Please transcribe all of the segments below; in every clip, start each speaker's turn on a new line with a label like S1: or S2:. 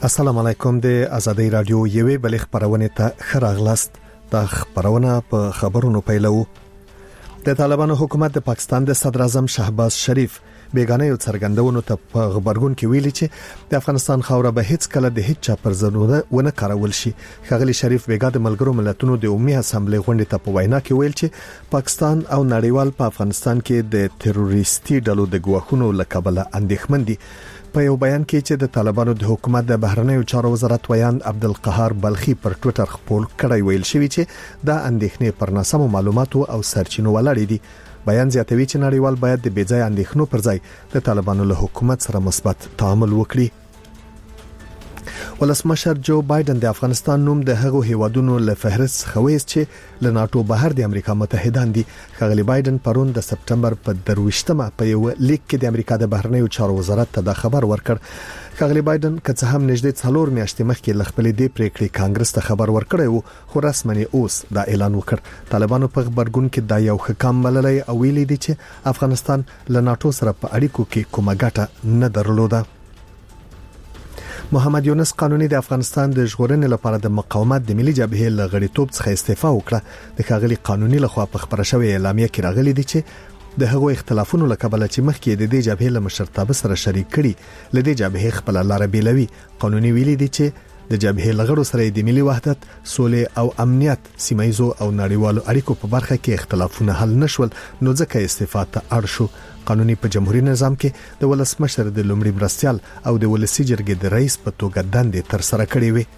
S1: السلام علیکم د ازادي رادیو یوې بل خبرونه ته خراغلاست د خبرونه په خبرونو پیلو. د طالبانو حکومت د پاکستان د صدر اعظم شهباز شریف بیگانه یو څرګندونو ته په خبرګون کې ویلي چې د افغانستان خوره به هیڅ کله د هیڅ چا پر ضرورت ونه کارول شي. خغلی شریف بیګا د ملګرو ملتونو د عمومي اسامبلې غونډې ته په وینا کې ویل چې پاکستان او نړیوال په افغانستان کې د تروریستي ډلو د ګواښونو لکبله اندېښمن دي. په یو بیان کې چې د طالبانو د حکومت د بهرنیو چارو وزارت ویان عبدالقهار بلخی پر ټوئیټر خپل کړی ویل شوی چې د اندېښنې پر ناسمو معلوماتو او سرچینو ولاړ دي. بیان زیاتوي چې نړیوال باید د بېځای اندېښنو پر ځای د طالبانو له حکومت سره مثبت تعامل وکړي. ولسمشر جو بایدن د افغانستان نوم د هغو هیوادونو له فهرست څخه وایست چې له ناتو بهر د امریکا متحدان دي. خغلی بایدن پرون د سپټمبر په 23مه په یو لیک کې د امریکا د بهرنیو چارو وزارت ته د خبر ورکړ. خغلی بایدن که څه هم نږدې 4 میاشتې مخکې ل خپل د پریکړې کانګرس ته خبر ورکړی وو، خو رسمي اوس دا اعلان وکړ. طالبانو په خبرګون کې دا یو حکم بللی او ویلي دي چې افغانستان له ناتو سره په اړیکو کې کومه ګټه نه درلوده. محمد یونس قانوني د افغانستان د ژغورنې لپاره د مقاومت د ملي جبهې له غړیتوب څخه استعفا وکړه. د خغلی قانوني لخوا په خبره شوې اعلامیه کې راغلي دي چې د هغو اختلافونو لکبله چې مخکې د دې جبهې له مشرتابه سره شریک کړي لدې جبهې خپل لار بیلوي. قانوني ویلي دي چې د جبهې لغړو سره د ملي وحدت، سولې او امنیت، سیمایزو او نړیوالو اړیکو په برخه کې اختلافونه حل نشول، نو ځکه استعفا ته اړ شو. قانوني په جمهوریت نظام کې د ولسمشر د لومړي مرستيال او د ولسی جرګې د رئیس په توګه دندې تر سره کړې وي.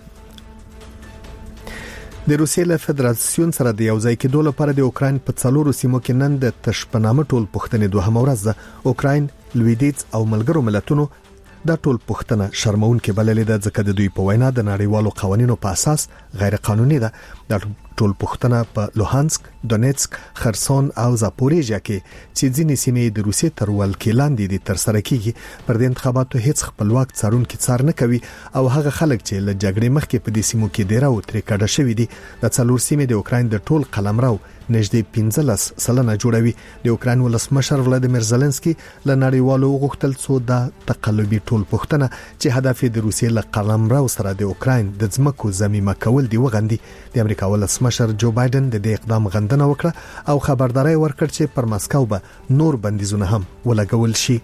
S1: د روسیې له فدراسیون سره د یوځای کېدو لپاره د اوکراین په 4 سیمو کې نن د تشپنامه ټول پښتنې دوه ورځ ده. اوکراین، لویدیځ او ملګرو ملتونو دا ټول پښتنه شرمون کې بللې ده، ځکه د دوی په وینا د نړیوالو قوانینو په اساس غیر قانوني ده. د ټول پښتنه په لوهانسک، دونیتسک، خرسون او زاپوریژیا کې چې ځینې سیمې د روسیې تر ولکې لاندې دي تر سره کیږي. پر دې انتخاباتو هیڅ خپلواک څارونکي څار نه کوي او هغه خلک چې له جګړې مخکې په دې سیمو کې ډیره او ترې کډه شوی دي. د 4 سیمې د اوکراین د ټول قلمرو نږدې 15% جوړوي. د اوکراین ولسمشر ولادیمیر زيلنسکي له نړیوالو غوښتل څو د تقلبي ټول پښتنه چې هدف د روسیې له قلمرو سره د اوکراین د ځمکو ضمیمه کول دی وغندي. د امریکا ولسمشر جو بایدن د دې اقدام غندنه وکړه او خبرداري ورکړ چې پر مسکو به نور بندیزونه هم ولګول شي.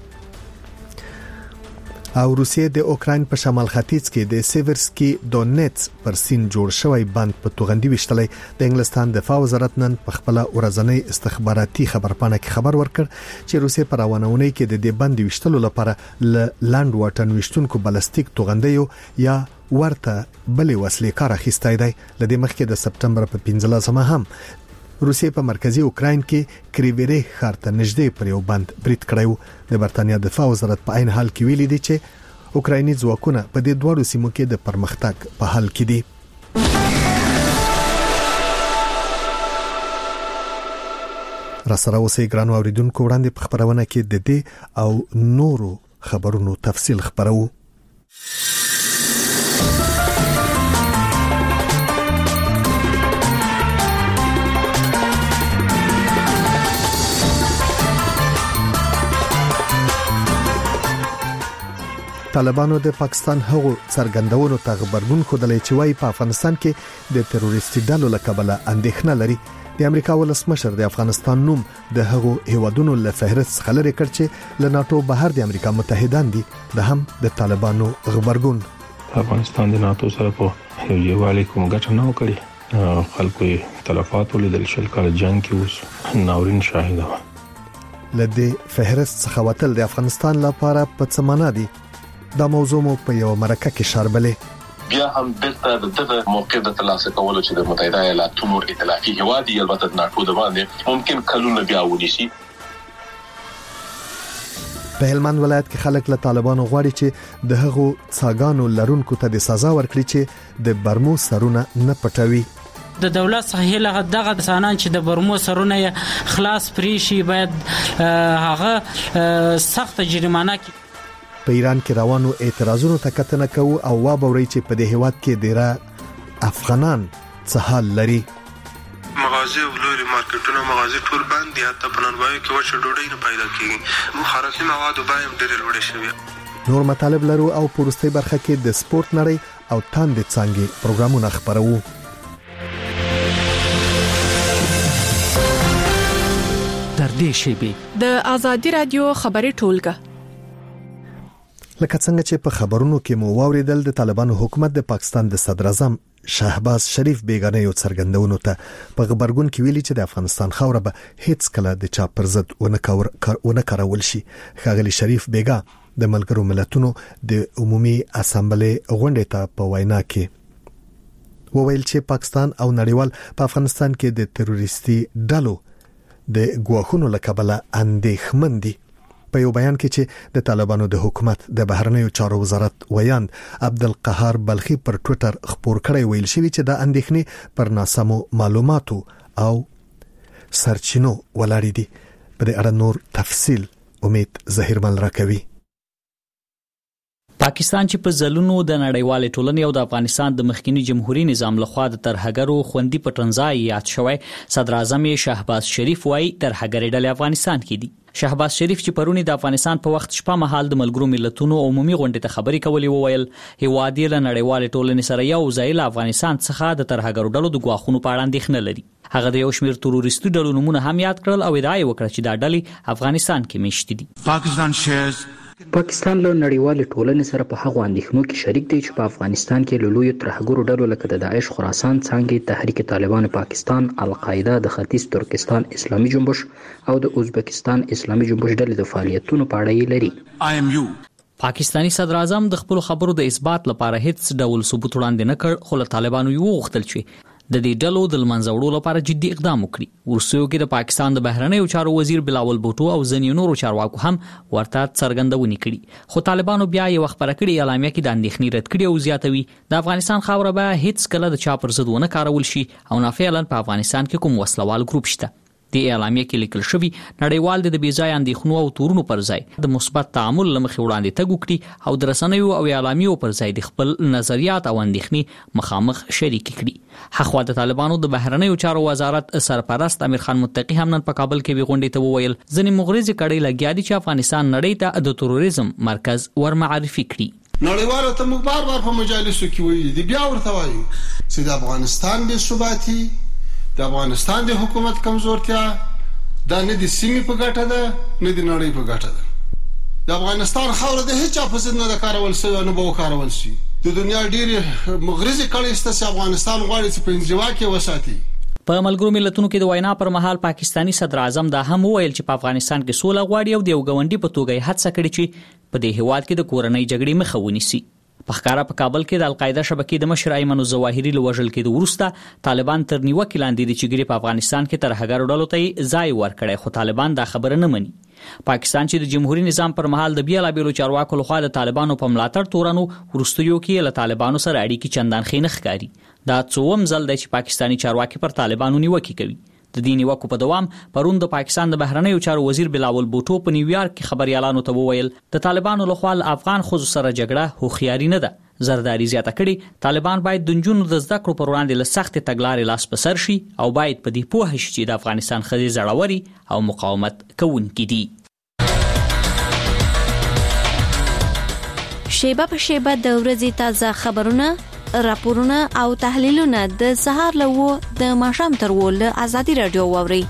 S1: او روسیې د اوکراین په شمال ختیځ کې د سیورسکي دونیتس پر سین جوړ شوی بند په توغندي وشتلې. د انګلستان دفاع وزارت نن په خپل ورځنی استخباراتي خبرپاڼه کې خبر ورکړ چې روسیې په روانونی کې د دې بند وشتلو لپاره لاند واټن وشتونکو بالستیک توغندیو یا ورته بلې وسلې کار اخیستای دی. لدې مخکې د سپټمبر په 15مه هم روسیې په مرکزی اوکراین کې کریویری ښار ته نږدې پر یو بند برید کړی. د برتانیا دفاع وزارت په عین حال کې ویلي دی چې اوکرایني ځواکونه په دې دوه سیمو کې د پرمختګ په حال کې دي. راسره اوسې ګرانو اوریدونکو، وړاندې په خبرونه کې د دې او نورو خبرونو تفصیل خبرو. طالبانو د پاکستان هغو څرګندونو ته خبرګون خوده چې وايي په افغانستان کې د تروریستي ډلو لکبله اندېښنه لري. د امریکا ولسمشر د افغانستان نوم د هغو هیوادونو له فهرست څخه لري کړ چې له ناتو بهر د امریکا متحدان دي. د هم د طالبانو خبرګون
S2: افغانستان د ناتو سره په یووالي کوم ګټه نه وکړي. خلکو تلفات ولیدل، شل کال جنگ کې اوس ناورین شاهد و.
S1: لدې فهرست څخه وتل د افغانستان لپاره په څه معنا دي؟ دا موضوع مو په یو مرکه کې شاربلې.
S3: بیا هم دغه موقع د ترلاسه کولو چې د متحده ایالاتونو ائتلافي هوادي البته د ناتو د باندې ممکن کلونه بیا ونیسي.
S1: په هلمند ولایت کې خلک له طالبانو غواړي چې د هغو څاګانو لرونکو ته د سزا ورکړي چې د برمو سرونه نه پټوي.
S4: د دولت څخه له دغه انسانان چې د برمو سرونه خلاص پریشي باید هغه سخت جریمانه کې.
S1: په ایران کې روانو اعتراضونو ته کتنه کوي او وابوري چې په دې هیواد کې ډیره افغانان څه حال لري.
S5: مغازه او لوري مارکیټونه مغازه ټول بند دي، حتی په ننوایي کې وچه ډوډۍ نه پیدا کیږي. مخرفي مواد او بایم ډېر لوړ شوی.
S1: نور مطالب لرو او پورستي برخه کې د سپورت نړۍ او تاندې څنګه پروګرامونه خبرو.
S6: در دې شیبه د ازادي رادیو خبري ټولګه
S1: لکه څنګه چې په خبرونو کې مو واوریدل د طالبانو حکومت د پاکستان د صدر اعظم شهباز شریف بیگانه یو څرګندونو ته په خبرګون کې ویلي چې د افغانستان خاوره به هیڅ کله د چا پر ضد ونه کارول شي. ښاغلي شریف بیگا د ملګرو ملتونو د عمومي اسامبلې غونډې ته په وینا کې وویل چې پاکستان او نړیوال په افغانستان کې د تروریستي ډلو د ګواښونو لکبله اندېښمن دي. په یو بیان کې چې د طالبانو د حکومت د بهرنیو چارو وزارت ویاند عبدالقهار بلخي پر ټوئیټر خبر کړی ویل شوی چې د اندېښنې پر ناسمو معلوماتو او سرچینو ولاړې دي. په دې اړه نور تفصیل امید ظهیرمل راکوي.
S7: پاکستان چې په ځلونو د نړیوال ټولنې او د افغانستان د مخکنی جمهوریت نظام لخوا د ترهګرو خوندي پټنځای یاد شوی، صدر اعظم شهباز شریف وايي ترهګر ډلې افغانستان کې دي. شهباز شریف چې پرونی د افغانستان په وخت شپه مهال د ملګرو ملتونو عمومي غونډې ته خبرې کولې وویل هیواد یې له نړیوال ټولنې سره یو ځای له افغانستان څخه د ترهګرو ډلو د ګواښونو په اړه اندېښنه لري. هغه د یو شمېر تروریستي ډلو نومونه هم یاد کړل او ادعا یې وکړه چې دا ډلې افغانستان کې میشتې دي.
S8: پاکستان له نړیوال ټولنې سره په هغه اندېښنو کې شریک دی چې په افغانستان کې له لویو ترهګرو ډلو لکه د داعش خراسان څنګه تحریک طالبان پاکستان، القاعده، د ختیځ ترکستان اسلامي جنبش او د ازبکستان اسلامي جنبش ډلې د فعالیتونو په اړه لري.
S7: پاکستانی صدر اعظم د خپل خبرو د اثبات لپاره هیڅ ډول ثبوت وړاندې نه کړ، خو له طالبانو یو غوښتل چې د دې ډلو د منځه وړلو لپاره جدي اقدام وکړي. ورسېو کې د پاکستان د بهرنیو چارو وزیر بلاول بوټو او ځینې نورو چارواکو هم ورته څرګندونې کړي، خو طالبانو بیا یې خبره کړې اعلامیه کې د اندېښنې رد کړي او زیاتوي د افغانستان خاوره به هیڅ کله د چا پر ضد ونه کارول شي او نه فعلا په افغانستان کې کوم وسلوال ګروپ شته. د اعلامیه کې لیکل شوی نړیوال د بې ځای اندېښنو او تورونو پر ځای د مثبت تعامل لمخې وړاندې تګ وکړي او د رسنیو او اعلامیو پر ځای د خپل نظریات او اندېښنې مخامخ شریک کړي. خو د طالبانو د بهرنیو چارو وزارت سرپرست امیر خان متقی هم نن په کابل کې غونډې ته وویل ځینې مغرضي کړي لګیا دي چې افغانستان نړۍ ته د تروریزم مرکز ورمعرفي کړي.
S9: نړیوال ته موږ بار په مجالسو کې وایي دی بیا ورته وایي چې د افغانستان بې ثباتي، د افغانستان د حکومت کمزورتیا دا نه د سیمې په ګټه ده نه د نړۍ په ګټه ده. د افغانستان خاوره د هیڅ په ضد نه کارول شي او نه به کارول شي. د دنیا ډېری مغرضي کړي چې افغانستان غواړي چې په انزوا کې وساتي.
S7: په ملګرو ملتونو کې د وینا پر مهال پاکستانی صدر اعظم دا هم وویل چې په افغانستان کې سوله غواړي او د یو ګاونډي په توګه هڅه کړې چې په دې هیواد کې د کورنۍ جګړې مخه ونیسي. په ښکارا په کابل کې د القاعده شبکې د مشر ایمن الظواهري لوژل کې د وروسته طالبان تر نیوکې لاندې دي چې ګری په افغانستان کې ترهګر ډلو ته ځای ورکړي، خو طالبان دا خبره نه مني. پاکستان چې د جمهوریت نظام پر مهال د بیلابېلو چارواکو لخوا د طالبانو په ملاتړ تورنو وروستیو کې له طالبانو سره اړیکې چندان ښې نه ښکاري. دا څوم ځل دی چې پاکستانی چارواکي پر طالبانو نیوکې کوي. د دې نیوکو په دوام پرون د پاکستان د بهرنیو چارو وزیر بلاول بوټو په نیویارک کې خبريالانو ته وویل د طالبانو لخوا افغان ښځو سره جګړه هوښیاري نه ده. زرداری زیاته کړي طالبان باید د نجونو د زده کړو پر وړاندې له سختې تګلارې لاس په سر شي او باید په دې پوه شي چې د افغانستان ښځې زړوري او مقاومت کوونکې دي.
S10: شیبه په شیبه د ورځې تازه خبرونه، راپورونه او تحلیلونه د سهار له و د ماښام تر و له ازادي رادیو واوري.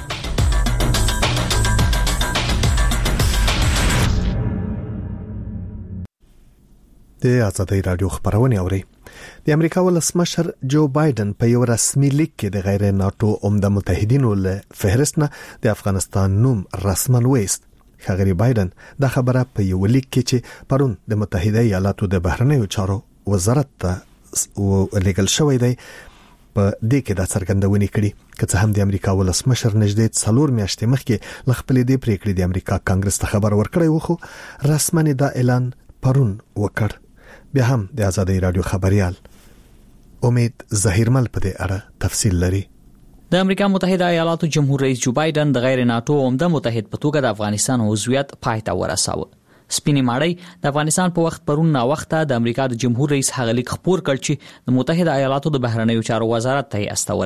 S1: د ازادي رادیو خبرونه اوري. د امریکا ولسمشر جو بایدن په یو رسمي لیک کې د غیر ناتو عمده متحدینو له فهرست نه د افغانستان نوم رسماً وایست. ښاغلي بایدن دا خبره په یو لیک کې چې پرون د متحده ایالاتو د بهرنیو چارو وزارت ته لیکل شوی دی په دې کې دا څرګندونه کړې چې هم د امریکا ولسمشر نږدې 4 میاشتې مخکې لخپلې د پریکړې د امریکا کانګرس ته خبر ورکړی و، خو رسماً دا اعلان پرون وکړ. بیا هم د ازادي رادیو خبريال امید ظهیرمل په دې اړه تفصیل لري.
S7: د امریکا متحده ایالاتو جمهور رئیس جو بایدن د غیر ناتو عمده متحد په توګه د افغانستان عضویت پای ته ورساوه. سپینې ماړی د افغانستان په وخت پرون نا وخته د امریکا د جمهور رئیس هغه لیک خبر کړ چې د متحده ایالاتو د بهرنیو چارو وزارت ته استولې.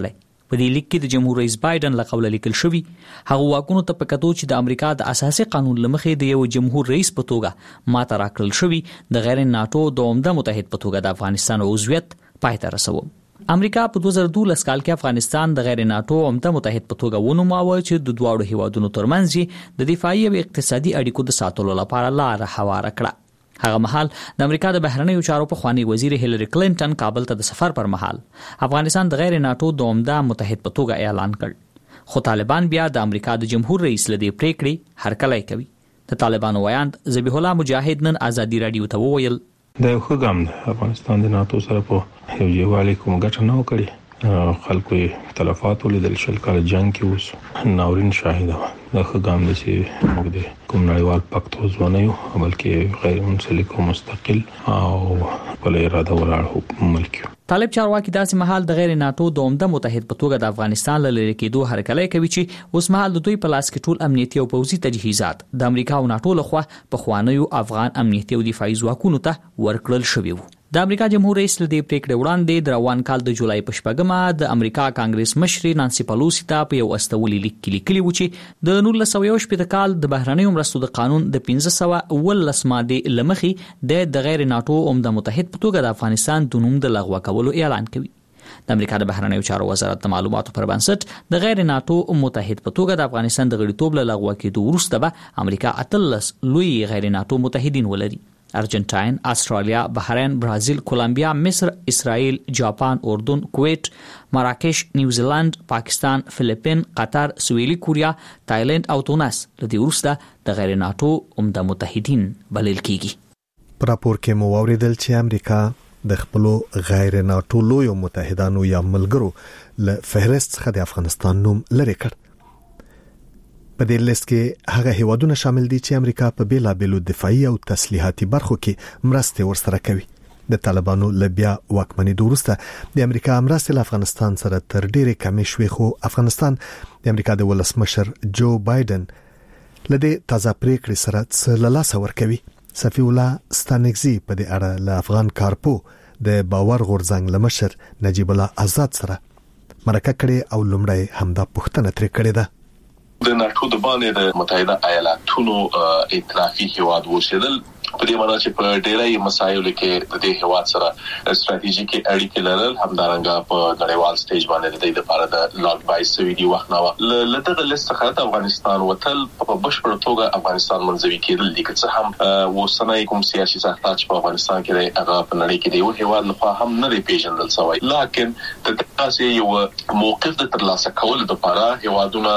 S7: په دې لیک کې د جمهور رئیس بایدن له قوله لیکل شوی هغه واکونو ته په کتو چې د امریکا د اساسي قانون لمخې د یو جمهور رئیس په توګه ماته راکړل شوی د غیر ناتو د عمده متحد په توګه د افغانستان عضویت پای ته رسوي. امریکا په 2012 کال کې افغانستان د غیر ناتو عمده متحد په توګه ونوماوه چې د دواړو هیوادونو ترمنځ د دفاعي او اقتصادي اړیکو د ساتلو لپاره لار هواره کړه. هغه مهال د امریکا د بهرنیو چارو په خواني وزیر هیلری کلینټن کابل ته د سفر پر مهال افغانستان د غیر ناتو د عمده متحد په توګه اعلان کړ، خو طالبان بیا د امریکا د جمهور رئیس لدی پریکړې هرکلی کوي. د طالبانو ویاند ذبیح الله مجاهد نن ازادي رادیو ته وویل
S2: د یو ښه ګام دی افغانستان د ناتو سره په یو یووالي کوم ګټه نه وکړي، خلکو تلفات ولیدل، شل کال جنگ کې اوس ناورین شاهد و. دا ښه ګام دی چې موږ د کوم نړیوال پکت عضو نه یو بلکې غیر منسلک او مستقل او بل اراده ولاړ ملک.
S7: طالب چارواکي داسې مهال د غیر ناتو د عمده متحد په توګه د افغانستان له لرې کېدو هرکلی کوي چې اوس مهال د دوی په لاس کې ټول امنیتي او پوځي تجهیزات د امریکا او ناتو لخوا په خوانیو افغان امنیتي او دفاعي ځواکونو ته ورکړل شوي وو. د امریکا جمهور رئیس لدی پریکړې وړاندې د روان کال د جولای په 8 د امریکا کانګرس مشر نانسي پلوسی ته په یو استولي لیک کې لیکلي و چې د 1918 کال د بهرنیو مرستو د قانون د 1519 ماده لمخې د غیر ناتو عمده متحد په توګه د افغانستان د نوم د لغوه کولو اعلان کوي. د امریکا د بهرنیو چارو وزارت د معلوماتو پر بنسټ د غیر ناتو متحد په توګه د افغانستان د غړیتوب له لغوه کېدو وروسته به امریکا 13 لوی غیر ناتو متحدین ولري: ارجنټاین، استرالیا، بحرین، برازیل، کولمبیا، مصر، اسرائیل، جاپان، اردن، کویت، مراکش، نیوزیلند، پاکستان، فلیپین، قطر، سویلي کوریا، تایلند او تونس لدی وروسته د غیر ناتو عمده متحدین بلل کیږي.
S1: پر راپور کې مو اوریدل چې امریکا د خپل غیر ناتو لوی متحدانو یا ملګرو له فهرست څخه د افغانستان نوم لرې کړ. په دې لیست کې هغه هیوادونه شامل دي چې امریکا په بیلابېلو دفاعي او تسلیحاتي برخو کې مرستې ورسره کوي. د طالبانو لبیا واکمنۍ وروسته د امریکا مرستې له افغانستان سره تر ډېرې کمې شوې، خو افغانستان د امریکا د ولسمشر جو بایدن لدې تازه پریکړې سره څه له لاسه ورکوي. صفی الله ستانکزي په دې اړه له افغان کارپو د باور غورځنګ له مشر نجیب الله آزاد سره مرکه کړې او لومړی همدا پوښتنه ترې کړې ده.
S3: د ناتو د باندې د متحده ایالاتونو ائتلافي هیواد وشیدل په دې معنی چې په ډېرای مسایلو کې د دې هیواد سره ستراتیژیکي اړیکې لرل، همدارنګه په نړیوال سټیج باندې د دې لپاره د لاګ بای سوي دی وخت نو لته لیست څخه افغانستان وتل په بشپړ توګه افغانستان منځوي کېدل دي چې هم وسنۍ کوم سیاسي ساختار چې په افغانستان کې دی هغه په نړۍ کې دی او هیواد لخوا هم نه دی پیژندل شوی، لکن د تاسو یو موقف د ترلاسه کولو لپاره هیوادونه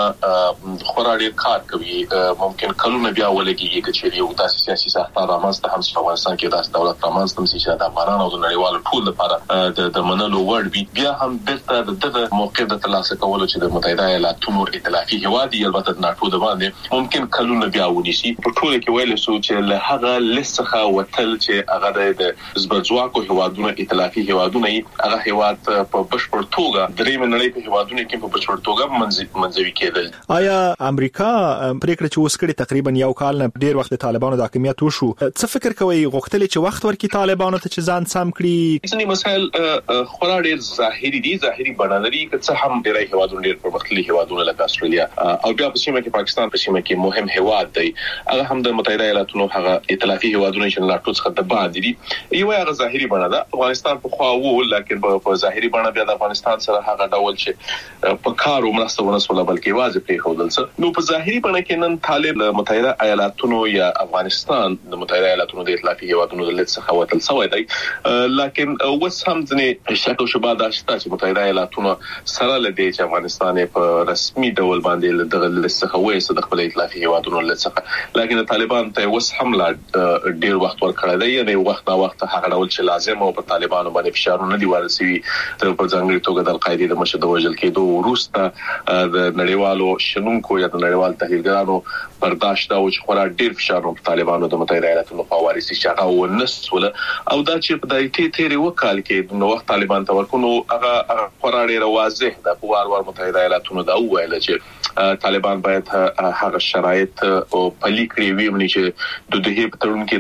S3: خورا ډېر کار کوي. ممکن کلونه بیا ولګي چې یو داسې سیاسي ساختار رامنځته هم په افغانستان کې داسې دولت رامنځته شي چې د افغانانو او د نړیوالو ټول لپاره د منلو وړ وي. بیا هم بیرته دغه موقف د ترلاسه کولو چې د متحده ایالاتونو ائتلافي هیواد دی البته د ناتو د باندې ممکن کلونه بیا ونیسي. په ټول کې ویل شو چې له هغه لیست څخه وتل چې هغه د زبرځواکو هیوادونو ائتلافي هیوادونه هغه هیواد په بشپړ توګه درې منړۍ په هیوادونو کې په بشپړ توګه منځوي کېدل.
S11: آیا امریکا پریکړه چې وسکړي تقریبا یو کال نه ډیر وخت د طالبانو د حکومت وشو، څه فکر کوي غوښتل چې وخت ورکړي طالبانو ته چې ځان سم کړي؟
S3: ځینې مسایل خورا ډیر ظاهري دي، ظاهري بڼه لري، که څه هم ډیری هیوادونه ډیر پرمختللي هیوادونه لکه استرالیا او بیا په سیمه کې پاکستان په سیمه کې مهم هیواد دی، هغه هم د متحده ایالاتونو هغه ائتلافي هیوادونه چې ناتو څخه د باندې دي. یو هغه ظاهري بڼه ده، افغانستان په خوا وو لکه په ظاهري بڼه بیا د افغانستان سره هغه ډول چې په کار ومرسته ونسول بلکې واځي پرې خودل څه. نو په ظاهري بڼه کې نن طالب متحده ایالاتونو یا افغانستان د متحده ایالاتونو د ائتلافي هیوادونو د لیست څخه وتل شوی دی، لکن اوس هم ځنې شک او شبهه ده چې متحده ایالاتونو سره لدی چې افغانستان په رسمي ډول باندې دغه لیست څخه وایي د خپل ائتلافي هیوادونو لیست څخه، لکن طالبان ته اوس هم لا ډیر وخت ورکړی دی، یعنی وخت نا وخت هغه ډول چې لازم او په طالبانو باندې فشارونه دی ورسوي په ځانګړي توګه د القاعده د مشر د وژل کېدو وروسته د نړیوالو شنونکو یا د نړیوال تحلیلګرانو برداشت او چې خورا ډیر فشارونه په طالبانو د متحده ایالاتونو په وارثي شغه ونسول او دا چې په دایته تیری وکال کې نو وخت طالبان ته ورکونو هغه خورا ډیر واضح د وار متحده ایالاتونو دا ویل چې طالبان باید هغه شرایط او پلي کړی وي چې د دې په تړون کې د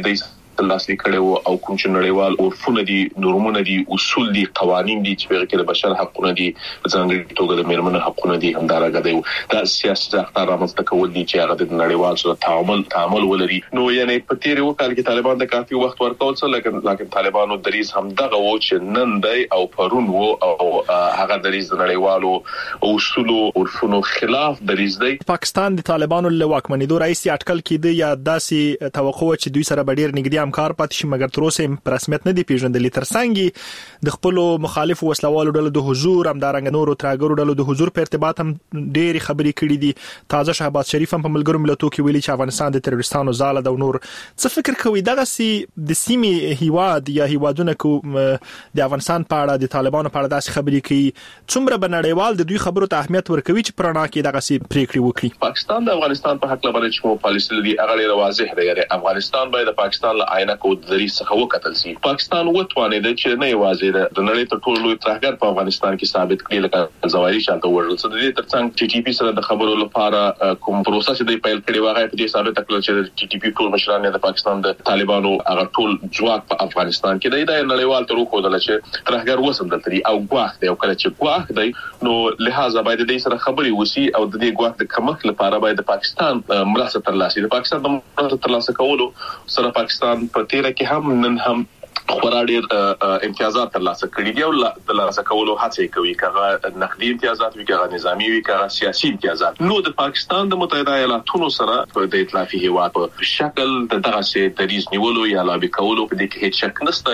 S3: ترلاسه کړي او کوم چې نړیوال عرفونه دي نورمونه دي اصول دي قوانين دي چې په بشر حقوقونه دي ځانګړي توګه د میرمنو حقوقونه دي همدارنګه دی دا سیاست اختیار رامنځته کول دي چې هغه د نړیوال سره تعامل ولري نو یعنی په تیر وکړ کې طالبان د کافي وخت ورکول څه لکه طالبانو دریز هم دغه و چې نن دی او پرون و او هغه دریز د نړیوالو اصول او عرفونو خلاف دریز دی
S11: پاکستان د طالبانو له واکمنېدو راځي اټکل کېده یا داسې توقع چې دوی سره ډېر نږدې همکار پاتې شي مګر تر اوسه په رسمیت نه دی پیژندل ترڅنګ د خپل مخالف وسلوالو ډلو د حضور همدارنګ نورو ترګرو ډلو د حضور په ارتباط هم ډېری خبرې کړې دي تازه شهباز شریف هم په ملګرو ملتونو کې ویلي چې افغانستان د تروریستانو ځاله ده او نور څه فکر کوي دغه د سیمې هیواد یا هیوادونه کو د افغانستان په اړه د طالبانو په اړه داسې خبرې کوي څومره بنړیوال د دوی خبرو ته اهمیت ورکوي چې پرانا کې دغه سي پریکړې وکړي
S3: پاکستان د افغانستان په حق لپاره چې مو پالیسي لري هغه ډېر واضح دی یعنی افغانستان باید د پاکستان له عینه کو د دریس څخه وکتل شي پاکستان وتوانید چې نه واضح ده د نړۍ تر ټولو لوی ترهګر په افغانستان کې ثابت کړي لکه زوایي شالته ورل څه د دې ترڅنګ ټي ټي پی سره د خبرو لپاره کوم پروسه چې د پیل کړي واغې په دې ثابت کړل چې ټي ټي پی ټول مشران د پاکستان د طالبانو هغه ټول ځواک په افغانستان کې د نړیوال تر خو دل چې ترهګر وسم دلته او ګواښ دی او کله چې ګواښ دی نو لہذا باید د دې سره خبري وسی او د دې ګواښ د کمښت لپاره باید د پاکستان مرسته ترلاسه د پاکستان د مرسته ترلاسه کولو سره پاکستان په تیر کې هم نن هم خورا ډېر امتیازات ترلاسه کړي دي او د ترلاسه کولو هڅه کوي کغه نقدي امتیازات وي کغه نظامی وي کغه سیاسي امتیازات نو د پاکستان د متحده ایالاتونو سره د ائتلافي هیواد په شکل دغه سي دریز نیولو یا لابي کولو په دې کې هیڅ شک نشته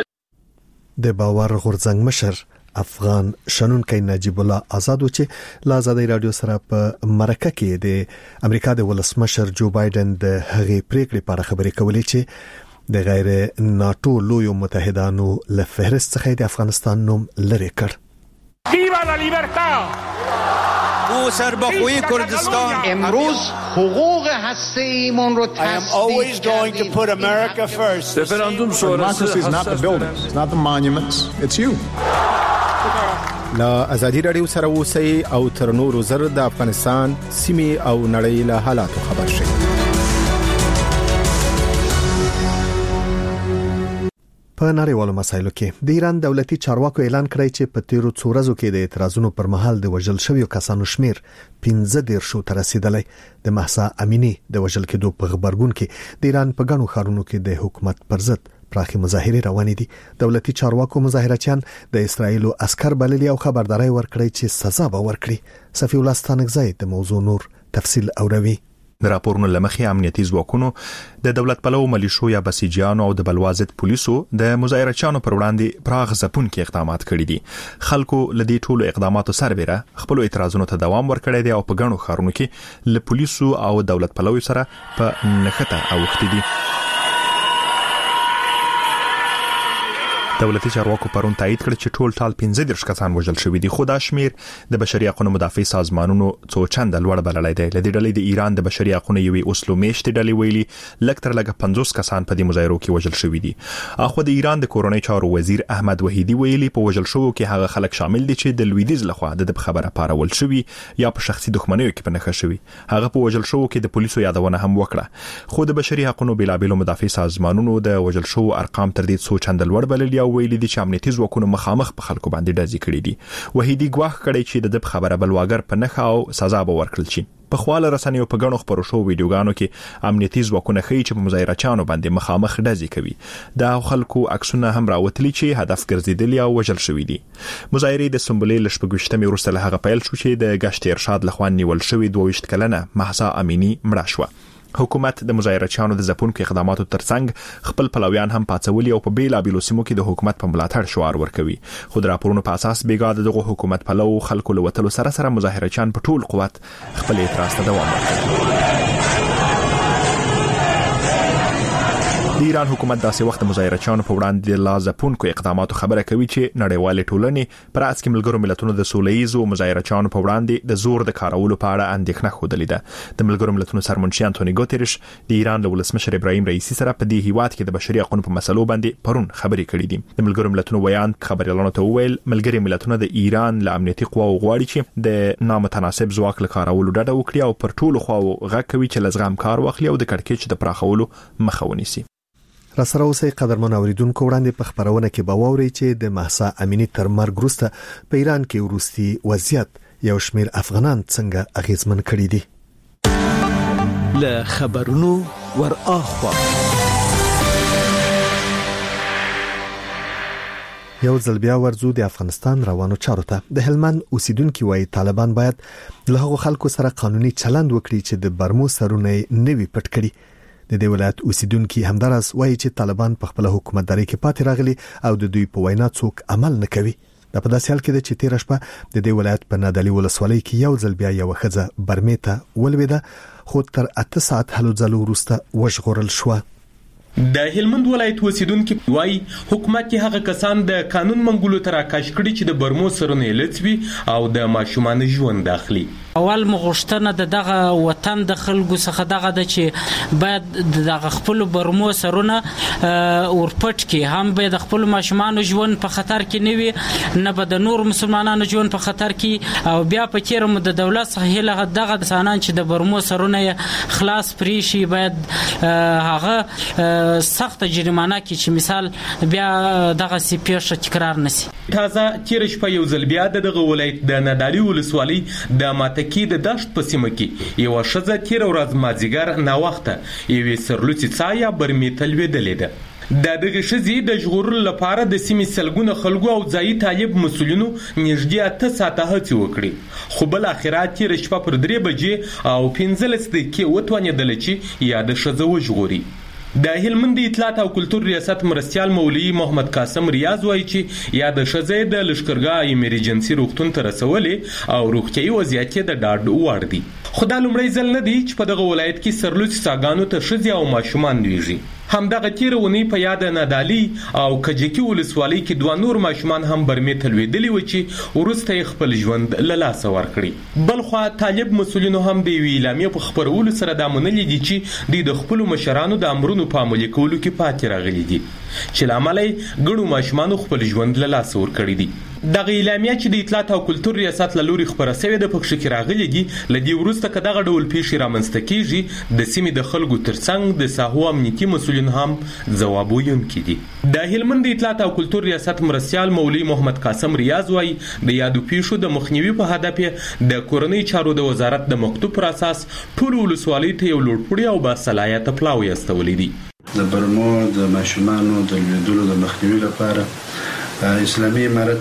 S1: د باور غورځنګ مشر افغان شنونکي نجیب الله آزاد چې لا آزادۍ رادیو سره په مرکه کې د امریکا د ولسمشر جو بایدن د هغې پریکړې په اړه خبرې کولې چې د غیر ناتو لویو متحدانو له فهرست څخه د افغانستان نوم لرې کړ.
S12: ویوا لا لیبرتا او سربخوی کردستان
S13: امروز حقوق هسته‌ایمون رو
S12: I am always going to put America first.
S14: Referendum sonrası is not the buildings, it's not the monuments, it's you.
S15: لا ازادي رادیو سره اوسئ او تر نورو زر د افغانستان سیمې او نړۍ له حالاتو خبر شئ.
S1: په نړیوالو مسایلو کې د ایران دولتي چارواکو اعلان کړی چې په تیرو څو ورځو کې د اعتراضونو پر مهال د وژل شویو کسانو شمیر 15 ته رسیدلی د مهسا امینی د وژل کېدو په خبرګون کې د ایران په ګڼو ښارونو کې د حکومت پر ضد پراخي مظاهرې روانې دي. دولتي چارواکو مظاهرچیان د اسرایل عسكر بللي او خبرداري ورکړي چې سزا به ورکړي. صفی الله ستانکزی د موضوع نور تفصیل اوروي.
S11: د راپورونو لمخې امنیتي ځواکونو د دولت پلو ملیشو یا بسیجیانو او د بلوازت پولیسو د مظاهرچیانو پر وړاندې پراخ ځپونکي اقدامات کړي دي. خلکو لدی ټولو اقداماتو سربېره خپل اعتراضونو ته دوام ورکړی دی او په ګڼو ښارونو کې له پولیسو او دولت پلو سره په نښته اوښتي دي. دولتي چارواکو پرون تایید کړ چې ټول ټال 15 کسان وژل شوي دي خو دا شمیر د بشري حقوقو مدافع سازمانونو څو چنده لوړ بللی دی. لدې ډلې د ایران د بشري حقوقو یوې اوسلو میشتې ډلې ویلي لکتر لګه 50 کسان په دې مظاهرو کې وژل شوي دي. اخو د ایران د کورونی چارو وزیر احمد وحیدی ویلي په وژل شوو کې هغه خلک شامل دي چې د لویدیز لخوا د خبره پارول شوي یا په شخصي دښمنیو کې پنهخه شوي. هغه په وژل شوو کې د پولیسو یادونه هم وکړه خو د بشري حقوقو بلابلو مدافع سازمانونو د وژل شوو ارقام تر دې څو چنده لوړ بللي او ویلي دي چې امنیتي ځواکونو مخامخ په خلکو باندې ډزې کړې دي. وحیدی ګواښ کړی چې د خبره بلواګر په نخښه او سزا به ورکړل شي. په خواله رسنیو په غنو خبرو شو ویډیوګانو کې امنیتي ځواکونه ښیي چې په مظاهرچیانو باندې مخامخ ډزې کوي. دا خلکو عکسونه هم راوتلي چې هدف ګرځیدلی او وژل شوی دي. مظاهرې د سمبولې لشپږشتمې وروسته له هغه پیل شو چې د گشت ارشاد لخوا نیول شوی 22 کلنه مهسا امینی مړه شوه. حکومت د مظاهرچیانو د ځپونکو اقداماتو ترڅنګ خپل پلویان هم پاتولي او په بیلابیلو سیمو کې د حکومت په ملاتړ شعار ورکوي. خو د راپورونو په اساس بیګا دغه حکومت پلو خلکو له وتلو سره مظاهرچیان په ټول قوت خپل اعتراض ته دوام ورکوي. د ایران حکومت داسې وخت مظاهرچیانو په وړاندې د لازپونکو اقداماتو خبره کوي چې نړیوال ټولنې پر اساس کې ملګرو ملتونو د سولهیزو مظاهرچیانو په وړاندې د زور د کارولو په اړه اندېښنه خوده ده. د ملګرو ملتونو سرمنشي انټونی ګوتریش د ایران له ولسمشر ابراهیم رئیسی سره په دې هیواد کې د بشري حقوقو په مسلو باندې پرون خبرې کړې دي. د ملګرو ملتونو ویان خبريالانو ته وویل ملګري ملتونه د ایران له امنیتي قواو غواړي چې د نامتناسب ځواک له کارولو ډډه وکړي او پر ټولو خواو غږ کوي چې لزغم کار واخلي او د کړکېچ د پراخولو مخه ونیسي.
S1: را سره اوسئ قدرمن اوریدونکو، وړاندې په خبرونه کې به واورئ چې د مهسا امینی تر مرګ وروسته په ایران کې وروستي وضعیت یو شمېر افغانان څنګه اغیزمن کړي دي.
S16: له خبرونو ور اخوا
S1: یو ځل بیا ورزو د افغانستان روانو چارو ته. د هلمند اوسیدونکو وايي طالبان باید له هغو خلکو سره قانوني چلند وکړي چې د برمو سرونه نوي پټ کړي. د دې ولایت اوسیدونکو همدارس وايي چې طالبان په خپل حکومتداري کې پاتې راغلي او د دوی په وینا څوک عمل نه کوي. د په داسې حال کې چې تیر شپه د دې ولایت په نادعلي ولسوالۍ کې یو ځل بیا یو ښځه برمې ته ولوېده، خو تر 8 ساعت هلو ځلو وروسته وژغورل شوه.
S17: د هلمند ولایت اوسیدونکو وايي حکومت هغه کسان د قانون منګولو تر اکاش کړي چې د برمو سرونه لڅوي او د ماشومان ژوند داخلي.
S4: اول مغشتنه دغه وطن د خلکو څخه دغه د چې باید دغه خپل برمو سرونه ورپټ کې هم به د خپل ماشومان ژوند په خطر کې نه وي، نه به د نور مسلمانانو ژوند په خطر کې، او بیا په چیرې د دولت څخه دغه سانان چې د برمو سرونه خلاص پریشي باید هغه سخت جریمانه کې چې مثال بیا دغه سی پیښه تکرار نشي.
S17: تازه تیر شپه یو ځل بیا دغه ولایت د نادعلي ولسوالۍ د ماتکی د دشت په سیمه کې یو شذ تیر ورځ مازیګر نا وخته یو سرلوڅي څایا برمې تلویدلې ده. د دغه شذې د ژغورلو لپاره د سیمې سلګونه خلکو او ځایي طالب مسولینو نږدې 8 ساعته هڅې وکړي، خو بل اخرات تیر شپه پر 3 بجې او 15 دقیقې وتوانېدل چې یا د شذ وژغوري. د هلمند اطلاعات او کلتور ریاست مرستیال مولوی محمد قاسم ریاض وایي چې یا د شذې د لشکرګاه ایمرجنسي روغتون ته رسولې او روغتيایي وضعیت د ډاډ وړ دي. خدای لومړی ځل نه دی چې په دغه ولایت کې سرلوڅي څاګانو ته شذې او ماشومان دیږي. همدغه تیرونی په یاد نادعلي او کجکی ولسوالۍ کې 2 نور ماشومان هم برمې تلویدلي و چې ورسته خپل ژوند له لاسه ورکړي. بلخو طالب مسولینو هم د ویلامې په خبرولو سره د منلي دي چې د خپل مشرانو د امرونو په عملي کولو کې پاتې راغلي دي چې لامل ګڼو ماشومان خپل ژوند له لاسه ورکړي دي. دغه اعلامیه چې د اطلاعات او کلتور ریاست له لوري خبره شوې د پښه کې راغلي دي لدی ورسته کداغه ډول پیښې رامنځته کیږي د سیمې د خلکو ترڅنګ د ساحو امنیتي مسولین هم ځواب ویونکي دي. د هلمند اطلاعات او کلتور ریاست مرستیال مولوی محمد قاسم ریاض وايي د یادو پیښو د مخنیوي په هدف د کورنۍ چارو د وزارت د مکتوب پر اساس ټول ولسوالۍ ته یو لوړپوړی او باصلاحیت پلاوی استولې دي.
S18: د برمو د ماشومانو د لیدلو د مخنیوي لپاره اسلامي امارت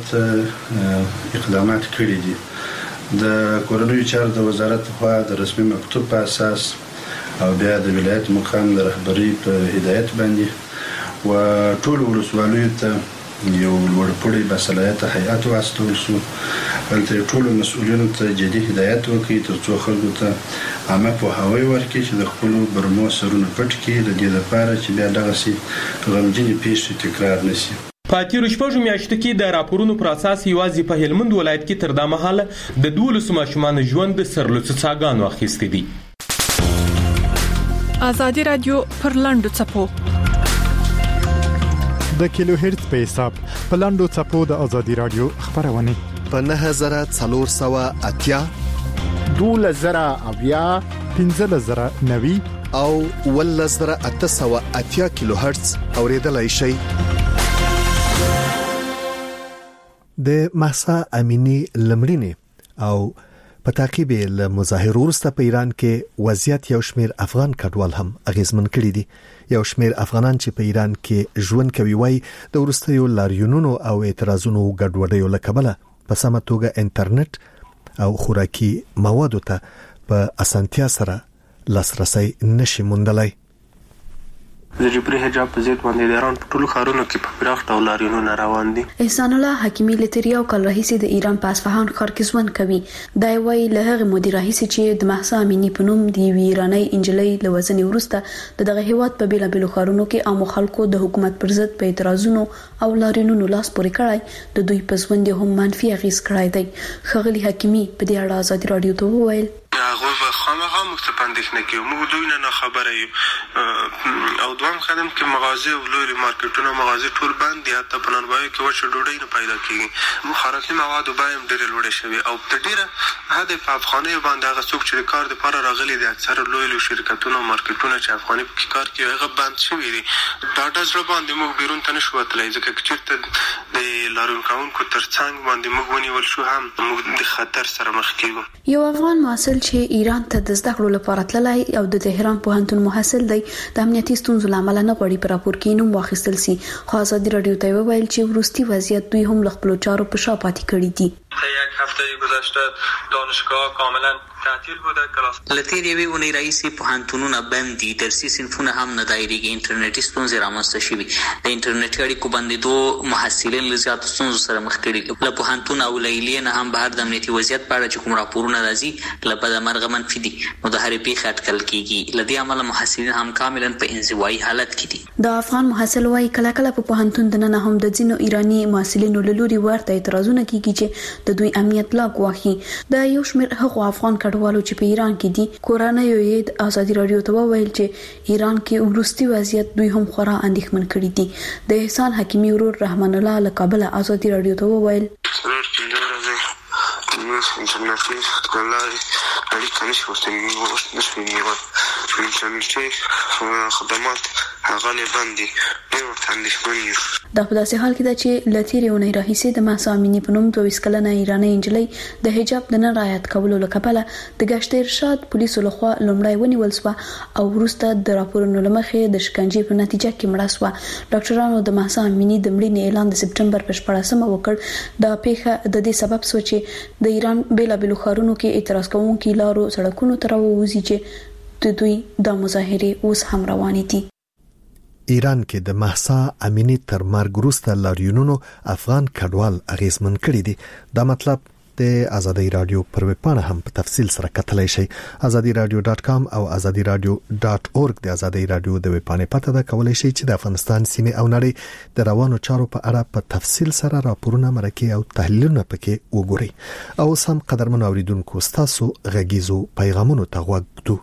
S18: اقدامات کړي دي. د کورنۍ چارو د وزارت خوا د رسمي مکتوب په اساس او بیا د ولایت مقام د رهبری په هدایت باندې و ټول ولسوالیو ته یو لوړپوړی باصلاحیت هیئت واستول شو. بلته ټول مسؤلینو ته جدي هدایت وکړي ترڅو خلکو ته عامه پوهاوی ورکړي چې د خپل برمو سرونه پټ کړي د دې لپاره چې بیا دغه سي غمجنې پیښې تکرار نشي.
S17: په تیر شپږو میاشتو کې د راپورونو پر اساس یوازې په هلمند ولایت کې تر دا مهاله د 12 ماشومان ژوند د سرلوڅي څاګانو اخیستي دي.
S6: آزادي رادیو پر لاندو چپو
S19: د کیلو هرتز په حساب په لاندو چپو د آزادي رادیو خبرونه
S1: په 9480
S19: 12090 15090
S1: او 11880 کیلو هرتز اوریدلای شئ. د مهسا امینی لمړینه او په تعقیب له مظاهرو وروسته په ایران کې وضعیت یو شمیر افغان کډوال هم اغیزمن کړي دي. یو شمیر افغانان چې په ایران کې ژوند کوي وای د وروستیو لاریونونو او اعتراضونو ګډوډیو له کبله په سمه توګه انټرنیټ او خوراکي موادو ته په اسانتیا سره لاسرسي نشي موندلای.
S5: د جبري حجاب په ضد باندې د ایران په ټولو ښارونو کې په پراخ ډول لاریونونه روان دي.
S20: احسان الله حکیمی لتریاو کال رئیس د ایران په اصفهان ښار کې ژوند کوي. دا وایي له هغه مدیر رئیس چې د مهسا امینی په نوم دی ایرانی انجلۍ له وزن ورسته دغه هیواد په بیلابیلو ښارونو کې عام خلکو د حکومت پر ضد په اعتراضونو او لاریونونو لاس پورې کړای د دوی په ژوند هم منفي اغیز کړای دی. خغلی حکیمی په دې اړه آزادي رادیو ته وویل
S5: هغه به خامخا موږ ته پاندېښنه کوي. موږ دوی نه خبره یو. او دوام خدم کې مغازه او لوی مارکیټونه مغازه ټول بند دي. حتی په نړۍ کې وچه ډوډۍ نه پیدا کیږي. مخابراتي مواد بایم ډېر لوړ شوی او په ډېره حد په افغاني باندې هغه څوک چې کار د لپاره راغلي دي اکثر لوی شرکتونه او مارکیټونه چې افغاني په کار کوي هغه بند شوی دي. دا ډزره باندې موږ بیرون ته نشو وتلای ځکه چې د لارون کاونکو ترڅنګ باندې موږ ونیول شو هم موږ د خطر سره مخ کیږو.
S20: یو افغان محصل چې ایران ته د زده کړو لپاره تللی او د تهران پوهنتون محصل دی د امنیتي ستونزو لامل نه غواړي پر راپور کې نوم واخیستل سي. خو ازادي رادیو ته ویل چې وروستي وضعیت دوی هم له خپل چارو په شا پاتې کړی دي.
S5: یک هفته گذشته دانشگاه کاملا تعطیل بوده. کلاس
S8: لتیر یوې ونې رئیسي پوهنتونونه بند دي. درسي صنفونه هم نه دایریږي. انټرنیټي ستونزې رامنځته شوي. د انټرنیټي اړیکو بندېدو محصلین له زیاتو ستونزو سره مخ کړي. له پوهنتون او لیلیې نه هم بهر د امنیتي وضعیت په اړه چې کوم راپورونه راځي له بده مرغه منفي دي. نو د هرې پیښې اټکل کیږي. له دې امله محصلین هم کاملا په انزوایي حالت کې دي.
S20: د افغان محصل وايي کله کله په پوهنتون دننه هم د ځینو ایرانی محصلینو له لوري ورته اعتراضونه کیږي چې د دوی امنیت لا ګواښي. د یو شمېر هغو افغان کډوالو چې په ایران کې دي کورنیو یې ازادي رادیو ته وویل چې ایران کې وروستي وضعیت دوی هم خورا اندېښمن کړي دي. د احسان حکیمي ورور رحمان الله له کابل ازادي رادیو ته وویل
S5: انټرنیټي کولای اړیکه نشو انټرنیټي خدمات هغه نه باندې دا په داسې حال کې ده چې لتیرې ونې راهیسې د مهسا امینی په نوم 22 کلنه ایرانی نجلۍ د حجاب د نه رعایت کولو له کبله د ګشت ارشاد پولیسو لخوا لومړی ونیول شو او وروسته د راپورونو له مخې د شکنجې په نتیجه کې مړه شوه. ډاکټرانو د مهسا امینی د مړینې اعلان د سپټمبر په 14مه وکړ. دا پیښه د دې سبب شو چې د ایران بیلابېلو ښارونو کې اعتراض کوونکي لارو سړکونو ته راووځي چې د دوی د مظاهرې اوس هم روانې دي.
S1: ایران کې د مهسا امینی تر مرګ وروسته لاریونونو افغان کډوال اغیزمن کړي دي. دا مطلب د ازادي رادیو پر ویب پاڼه هم په تفصیل سره کتلای شئ. azadiradio.com او azadiradio.org د ازادي رادیو د ویب پاڼې پته ده. کولای شئ چې د افغانستان سیمه او نړۍ د روانو چارو په اړه په تفصیل سره راپورونه مرکه او تحلیلونه پکې وګورئ. او سم قدرمن اوریدونکو تاسو غږیزو پیغامونو ته غوږ وګورئ.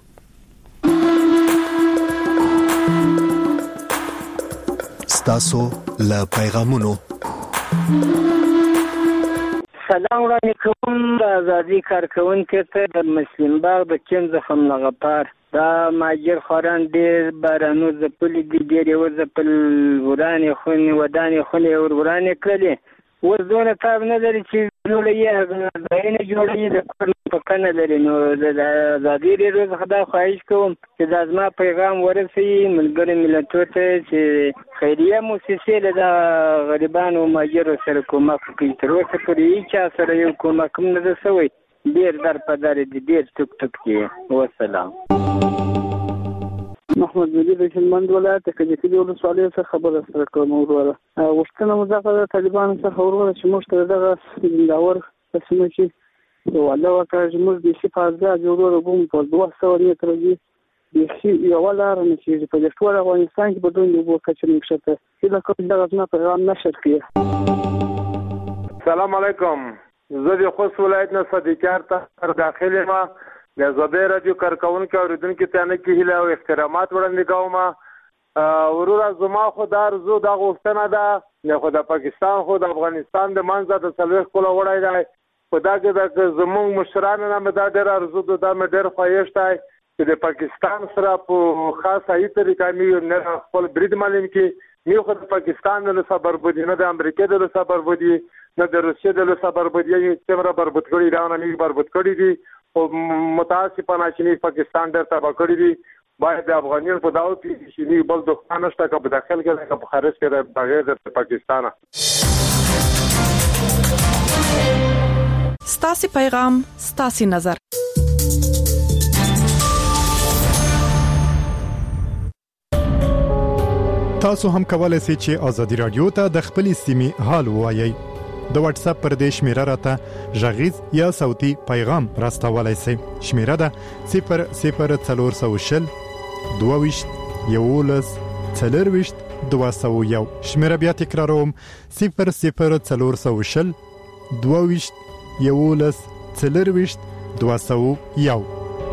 S1: تاسو له پیغامونو
S21: سلام وړاندې کوم د ازادي کارکونکو ته د مسلم باغ د کیم زخم لغپار دا ماجر خوران ډېر بارانو زپلې دي ډېر یو زپل ورانې خونې ودانې خونې ورانې کړلې وزونه تاب نه لري چې جوړې ځایونه جوړې د کور په کنه لري. نو د ازادي رادیو څخه دا خواهش کوم چې دا زما پیغام ورسوي ملګرو ملتونو ته چې خیریه موسسې له غریبانو ماجرو سره کومک کوي. تر اوسه پورې هیچا سره یو کومک هم نه ده شوی. ډېر در په در دي ډېر ټک ټک دي. وسلام.
S22: محمد مجید هلمند ولایت کجکی د ولسوالۍ څخه خبره سره کوم. وروره غوښتنه مو دغه د طالبانو څخه وروره چې موږ ته دغه زنداور قسمه چې والله وکړه چې موږ د شي فازه وروره کوم په 200 متر دی یو لار نه چې په ټول افغانستان کې بدون د وو کچې نشته چې دا کوم دغه نه پیغام نشر کړي.
S23: سلام علیکم. زه د خوست ولایت نه صدیقار ته داخله ما د زبیر رادیو کارکونکو اوریدونکو ته نه کې هیله او احترامات وړاندې کوم. وروره زما خو دا ارزو دا غوښتنه ده خو د پاکستان خو د افغانستان د منځه د څلوېښت کاله وړی دی. په دا کې د زموږ مشرانو نه مې دا ډېر ارزو ده دا مې ډېر ښایست دی چې د پاکستان سره په خاص صحیح طریقه مې نه خپل برید معلوم کړي. مې خو د پاکستان د لسه بربودي نه د امریکا د لسه بربودي نه د روسیې د لسه بربودي څومره بربود کړي دا نه مې بربود کړي دي او متاسفانه چې پاکستان ډېر تباه کړي دي. باید د افغانانو په داو کې چې بل دښمن نشته که په داخل کې که په خارج کې بغیر د پاکستانه.
S6: ستاسو پیغام ستاسو نظر.
S19: تاسو هم کولای شئ چې ازادي رادیو ته د خپل سیمې حال ووایي. د واتس اپ پر دې شمیره راته ژغیز یا صوتي پیغام راستولای شئ. شمیره ده 00420 22 11 201. شمیره بیا تکراروم 00420 22 11 201.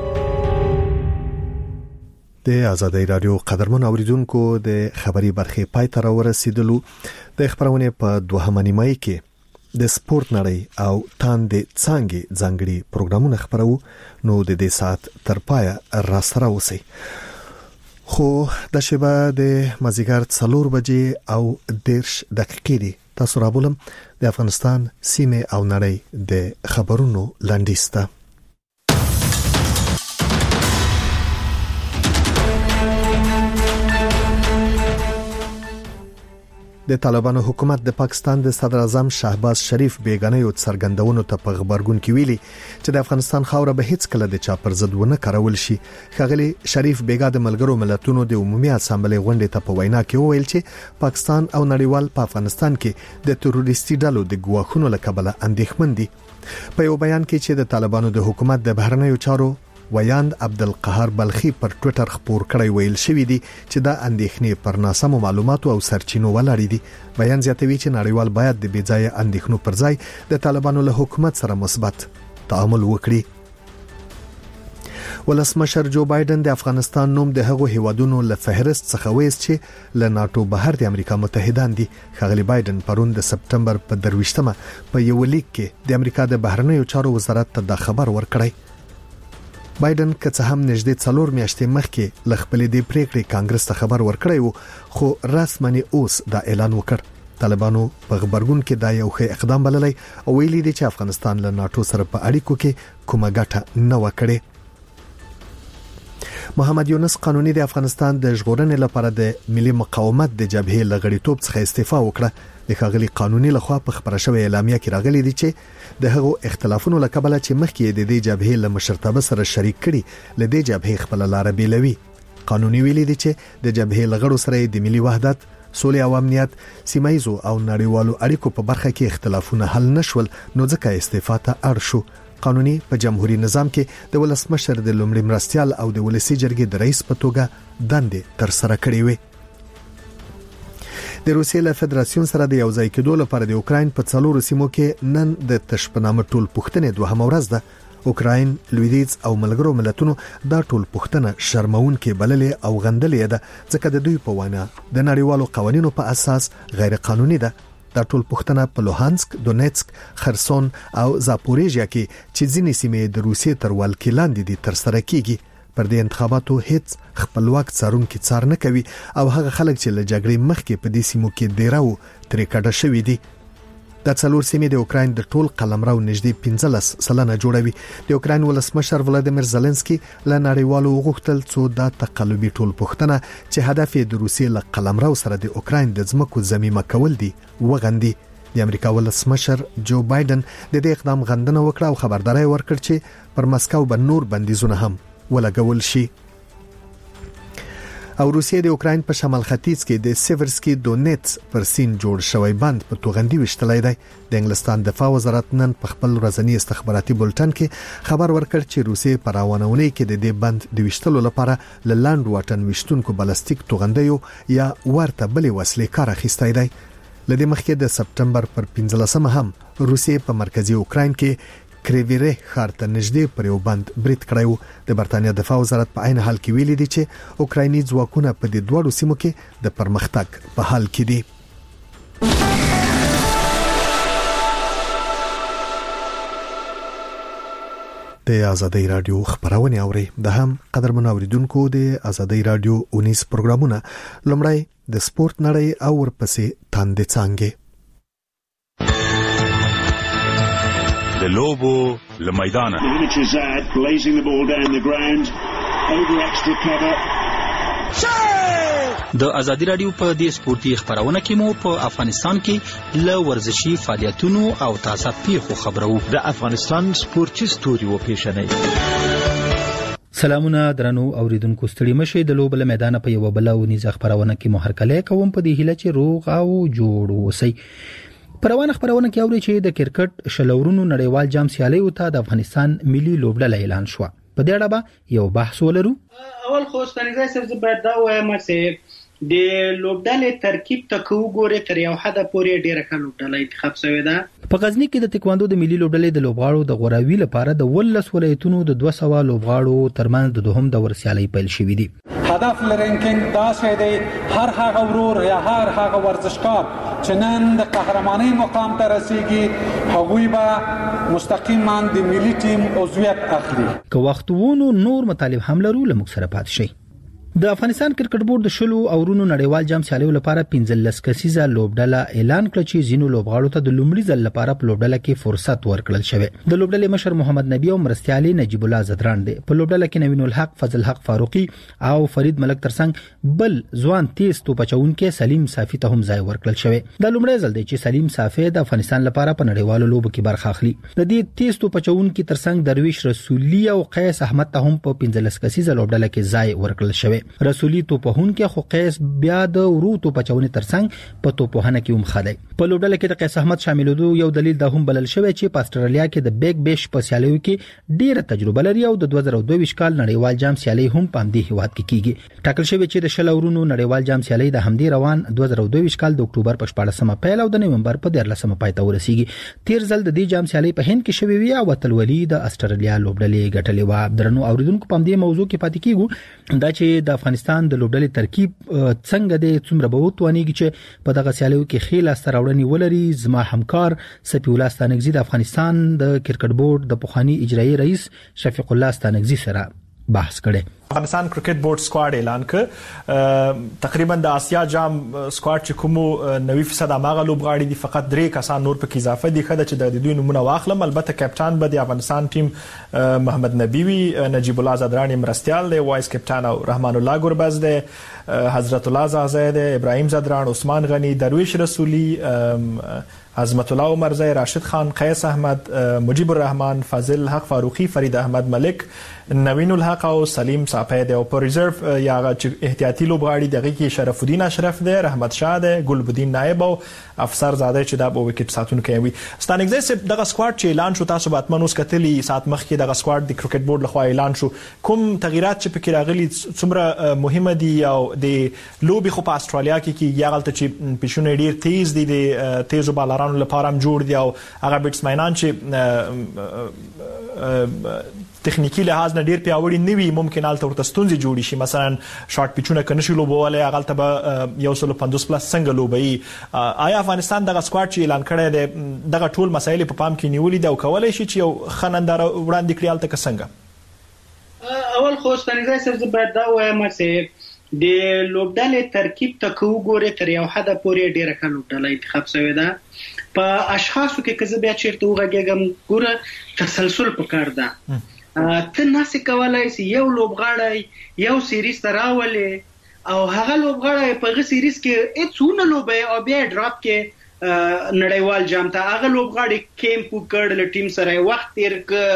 S1: د آزادۍ رادیو قدرمن اوریدونکو د خبري برخه پای ته ورسیدلو. د خبرونه په دوهمه نیمه کې د سپورت نړۍ او تاندې څنګه ځانګړي پروګرامونه خبرو، نو د دې سات تر پای را سره اوسئ. خو د شبا د مازیګر 4 بجې او 10 دقیقې دي. تاسو رابولم د افغانستان سیمه او نړۍ د خبرونو لاندیسته. د طالبانو حکومت د پاکستان د صدر اعظم شهباز شریف بیگانه یو څرګندونو ته په خبرګون کې ویلي چې د افغانستان خاوره به هیڅ کله د چا پر ضد ونه کارول شي. ښاغلي شریف بیگا د ملګرو ملتونو د عمومي اسامبلې غونډې ته په وینا کې وویل چې پاکستان او نړیوال په افغانستان کې د تروریستي ډلو د ګواښونو لکبله اندېښمن دي. په یو بیان کې چې د طالبانو د حکومت د بهرنیو چارو ویاند عبدالقهار بلخی پر ټوئیټر خبر کړی ویل شوی دی چې دا اندېښنې پر ناسمو معلوماتو او سرچینو ولاړې دي. بیان زیاتوي چې نړیوال باید د بېځایه اندېښنو پر ځای د طالبانو له حکومت سره مثبت تعامل وکړي. ولسمشر جو بایدن د افغانستان نوم د هغو هیوادونو له فهرست څخه وایست چې له ناتو بهر د امریکا متحدان دي. ښاغلي بایدن پرون د سپتمبر په 23مه په یو لیک کې د امریکا د بهرنیو چارو وزارت ته دا خبر ورکړی. بایدن که څه هم نږدې 4 میاشتې مخکې ل خپل د پریکړې کانګرس ته خبر ورکړی وو، خو رسمي اوس دا اعلان وکړ. طالبانو په خبرګون کې دا یو ښه اقدام بللی او ویلي دي چې افغانستان له ناتو سره په اړیکو کې کومه ګټه نه وکړي. محمد یونس قانوني د افغانستان د ژغورنې لپاره د ملي مقاومت د جبهې لغړیتوب څخه استعفا وکړه. د ښاغلي قانوني لخوا په خبره شوې اعلامیه کې راغلي دي چې د هغو اختلافونو لکبله چې مخکې د دې جبهې له مشرتابه سره شریک کړي له دې جبهې خپل لار بیلوي. قانوني ویلي دي چې د جبهې لغړو سره د ملي وحدت، سولې او امنیت، سیمایزو او نړیوالو اړیکو په برخه کې اختلافونه حل نشول، نو ځکه استعفا ته اړ شو. قانوني په جمهوریت نظام کې د ولسمشر د لومړي مرستيال او د ولسی جرګې د رئیس په توګه دندې تر سره کړې وي. د روسیې له فدراسیون سره د یوځای کېدو لپاره د اوکراین په 4 سیمو کې نن د تشپنامه ټول پښتنې دوهمه ورځ ده. اوکراین، لویدیځ او ملګرو ملتونو دا ټول پښتنه شرمونکې بللې او غندلې ده، ځکه د دوی په وینا د نړیوالو قوانینو په اساس غیر قانوني ده. دا ټول پښتنه په لوهانسک، دونیتسک، خرسون او زاپوریژیا کې چې ځینې سیمې د روسیې تر ولکې لاندې دي تر سره کیږي. پر دې انتخاباتو هیڅ خپلواک څارونکي څار نه کوي او هغه خلک چې له جګړې مخکې په دې سیمو کې ډیراو ترې کډه شوي دي. د 4 سیمې د اوکراین د ټول قلمرو نږدې 15% جوړوي. د اوکراین ولسمشر ولادیمیر زيلنسکي له نړیوالو غوښتل څو دا تقلبي ټول پښتنه چې هدف یې د روسیې له قلمرو سره د اوکراین د ځمکو ضمیمه کول دي وغندي. د امریکا ولسمشر جو بایدن د دې اقدام غندنه وکړه او خبرداري ورکړه چې پر مسکو به نور بندیزونه هم ولګول شي. او روسیې د اوکراین په شمال ختیځ کې د سیورسکي دونیتس پر سین جوړ شوی بند په توغندي وشتلای دی. د انګلستان دفاع وزارت نن په خپل ورځنی استخباراتي بولټن کې خبر ورکړ چې روسیې په راونونی کې د دې بند د وشتلو لپاره لاند واټن وشتونکو بالستیک توغندیو یا ورته بلې وسلې کار اخیستای دی. لدې مخکې د سپتمبر پر 15مه هم روسیې په مرکزی اوکراین کې کریویره ښار ته نږدې پر یو بند برید کړی و. د برتانیا دفاع وزارت په عین حال کې ویلي دی چې اوکرایني ځواکونه په دې دوه سیمو کې د پرمختګ په حال کې دي. د آزادۍ رادیو خبرونه اوري. د هم قدرمن اوریدونکو د آزادۍ رادیو 19 پروګرامونه لمړی د سپورت نړۍ او ورپسې تاندې څنګه
S2: د لوبو لمیدانه
S7: د ازادي رادیو په دې سپورتي خبرونه کې مو په افغانستان کې ل ورزشي فعالیتونو او تازه پیښو خبرو.
S16: د افغانستان سپورتي ستوري و پیښنې.
S9: سلامونه درنو اوریدونکو، ستړي مشه د لوبو لمیدانه په یو بل ونیزه خبرونه کې مو هرکله کوم په دې هیله چې روغ او جوړ اوسئ. پروانه خبرونه کې اوري چې د کرکټ شلورونو نړیوال جام سیالي او ته د افغانستان ملي لوبډله اعلان شو. په دې اړه به یو بحث ولرو.
S10: اول خو ستنیزه سره باید دا وایم چې
S3: د لوبډلې ترکیب ته وګورئ تر یو حد پورې ډیره ښه لوبډله انتخاب شوې ده.
S9: په غزنی کې د تکواندو د ملي لوبډلې د لوبغاړو د غوراوي لپاره د 12 ولایتونو د 200 لوبغاړو ترمنځ د دوهم دور سیالي پیل شوې دي.
S10: هدف لرونکي دا شی دی هر هغه ورور یا هر هغه ورزشکار چې نن د قهرمانۍ مقام ته رسیږي هغوی به مستقیما د ملي ټیم عضویت اخلي.
S9: که وخت وونو نور مطالب هم لرو لمک سره پات شي. د افغانستان کرکټ بورډ د شلو اورونو نړیوال جام سیالیو لپاره 15 کسیزه لوبډله اعلان کړ چې زینو لوبغاړو ته د لومړي ځل لپاره په لوبډله کې فرصت ورکړل شوی. د لوبډلې مشر محمد نبی او مرستيالي نجیب الله زدران دی. په لوبډله کې نوین الحق، فضل حق فاروقي او فرید ملک ترڅنګ بل ځوان تیز توپچونکي سلیم صافي ته هم ځای ورکړل شوی. د لومړي ځل دی چې سلیم صافي د افغانستان لپاره په نړیوالو لوبو کې برخه اخلي. د دې تیز توپچونکي ترڅنګ درویش رسولي او قیس احمد ته هم په 15 کسیزه لوبډله کې ځای ورکړل شوی. رسولي توپهون کې خو قیس بیا د ورو توپچونې ترڅنګ په توپهنه کې هم خدای. په لوبډله کې د قیس احمد شاملېدو یو دلیل د هم بلل شوی چې په استرالیا کې د بیگ بیش په سیالیو کې ډیره تجربه لري او د 2022 کال نړیوال جام سیالي هم په همدې هیواد کې کیږي. ټاکل شوی چې د شل اورونو نړیوال جام سیالي د همدې روان 2022 کال د اکتوبر په 14مه پیل او د نومبر په 13مه پای ته ورسیږي. تیر ځل د دې جام سیالي په هند کې شوی وی او اتلولي د استرالیا لوبډلې ګټلې و. درنو اوریدونکو په دې موضوع کې پاتې کیږو دا چې د افغانستان د لوبډلې ترکیب څنګه د څومره بوتوانیږي چې په دغه سیالیو کې خېل استراوړنی ولري. زما همکار سپی الله ستانګزی د افغانستان د کرکټ بورډ د پخوانی اجرایی رئیس شفیق الله ستانګزی سره بحث کړي.
S11: افغانستان کرکټ بورډ سکواډ اعلان ک تقریبا د آسیا جام سکواډ چې کوم 90% هغه لوبغاړي دي فقط 3 کسان نور پکې اضافه دي خدای چې د دوی نمونه واخلم. البته کپټان به د افغانستان ټیم محمد نبی وی، نجیب الله زدران مرستيال دی، وایس کپټان او رحمان الله ګربز دی، حضرت الله زاهد دی، ابراهیم زدران، عثمان غنی، درویش رسولی، عظمت الله عمرزی، راشد خان، قیس احمد، مجیب الرحمن، فضل حق فاروقی، فرید احمد ملک، نوین الحق او سلیم صافی دی. او په ریزرو یا احتیاطي لوبغاړي دغه کې شرف الدین اشرف دی، رحمت شاه دی، ګلبدین نائب او افسر زاده چې د وکټ ساتونکي وي. ستانګزی دغه سکواډ چې اعلان شو تاسو به اتمنوس کتلی سات مخکې دغه سکواډ د کرکټ بورډ لخوا اعلان شو، کوم تغیرات چې پکې راغلي څومره مهمه دي او د لوبي خو په استرالیا کې یاغلته چې پښونه ډیر تیز دي د تیزو بالرانو لپاره هم جوړ دي او هغه بیټسمنان چې تخنیکی لحاظ نه ډیر پیاوړي نوي ممکن الته ورته ستونزې جوړي شي. مثلا شارټ پیچونه کنه شي لوبواله هغه به 150 پلس څنګه لوبي. آیا افغانستان دغه سکواډ چې اعلان کړی دی دغه ټول مسایل په پام کې نیولې دي او کولای شي چې یو خنندار وړاندې کړی الته څنګه؟
S3: اول خو ستنګزی سره باید دا وایم چې د لوبډلې ترکیب ته وګورئ تر یو حد پورې ډیره ښه لوبډله انتخاب شوې ده. په اشخاصو کې کزه بیا چیرته وګورم ګوره تسلسل پکار ده. ته ناسې کولای سي یو لوبغاړی یو سیریز ته راولې او هغه لوبغاړی په هغه سیریز کې هیڅونه لوبي او بیا ډراپ کې نړیوال جام ته هغه لوبغاړی کیمپ وکړ، له ټیم سره وخت تیر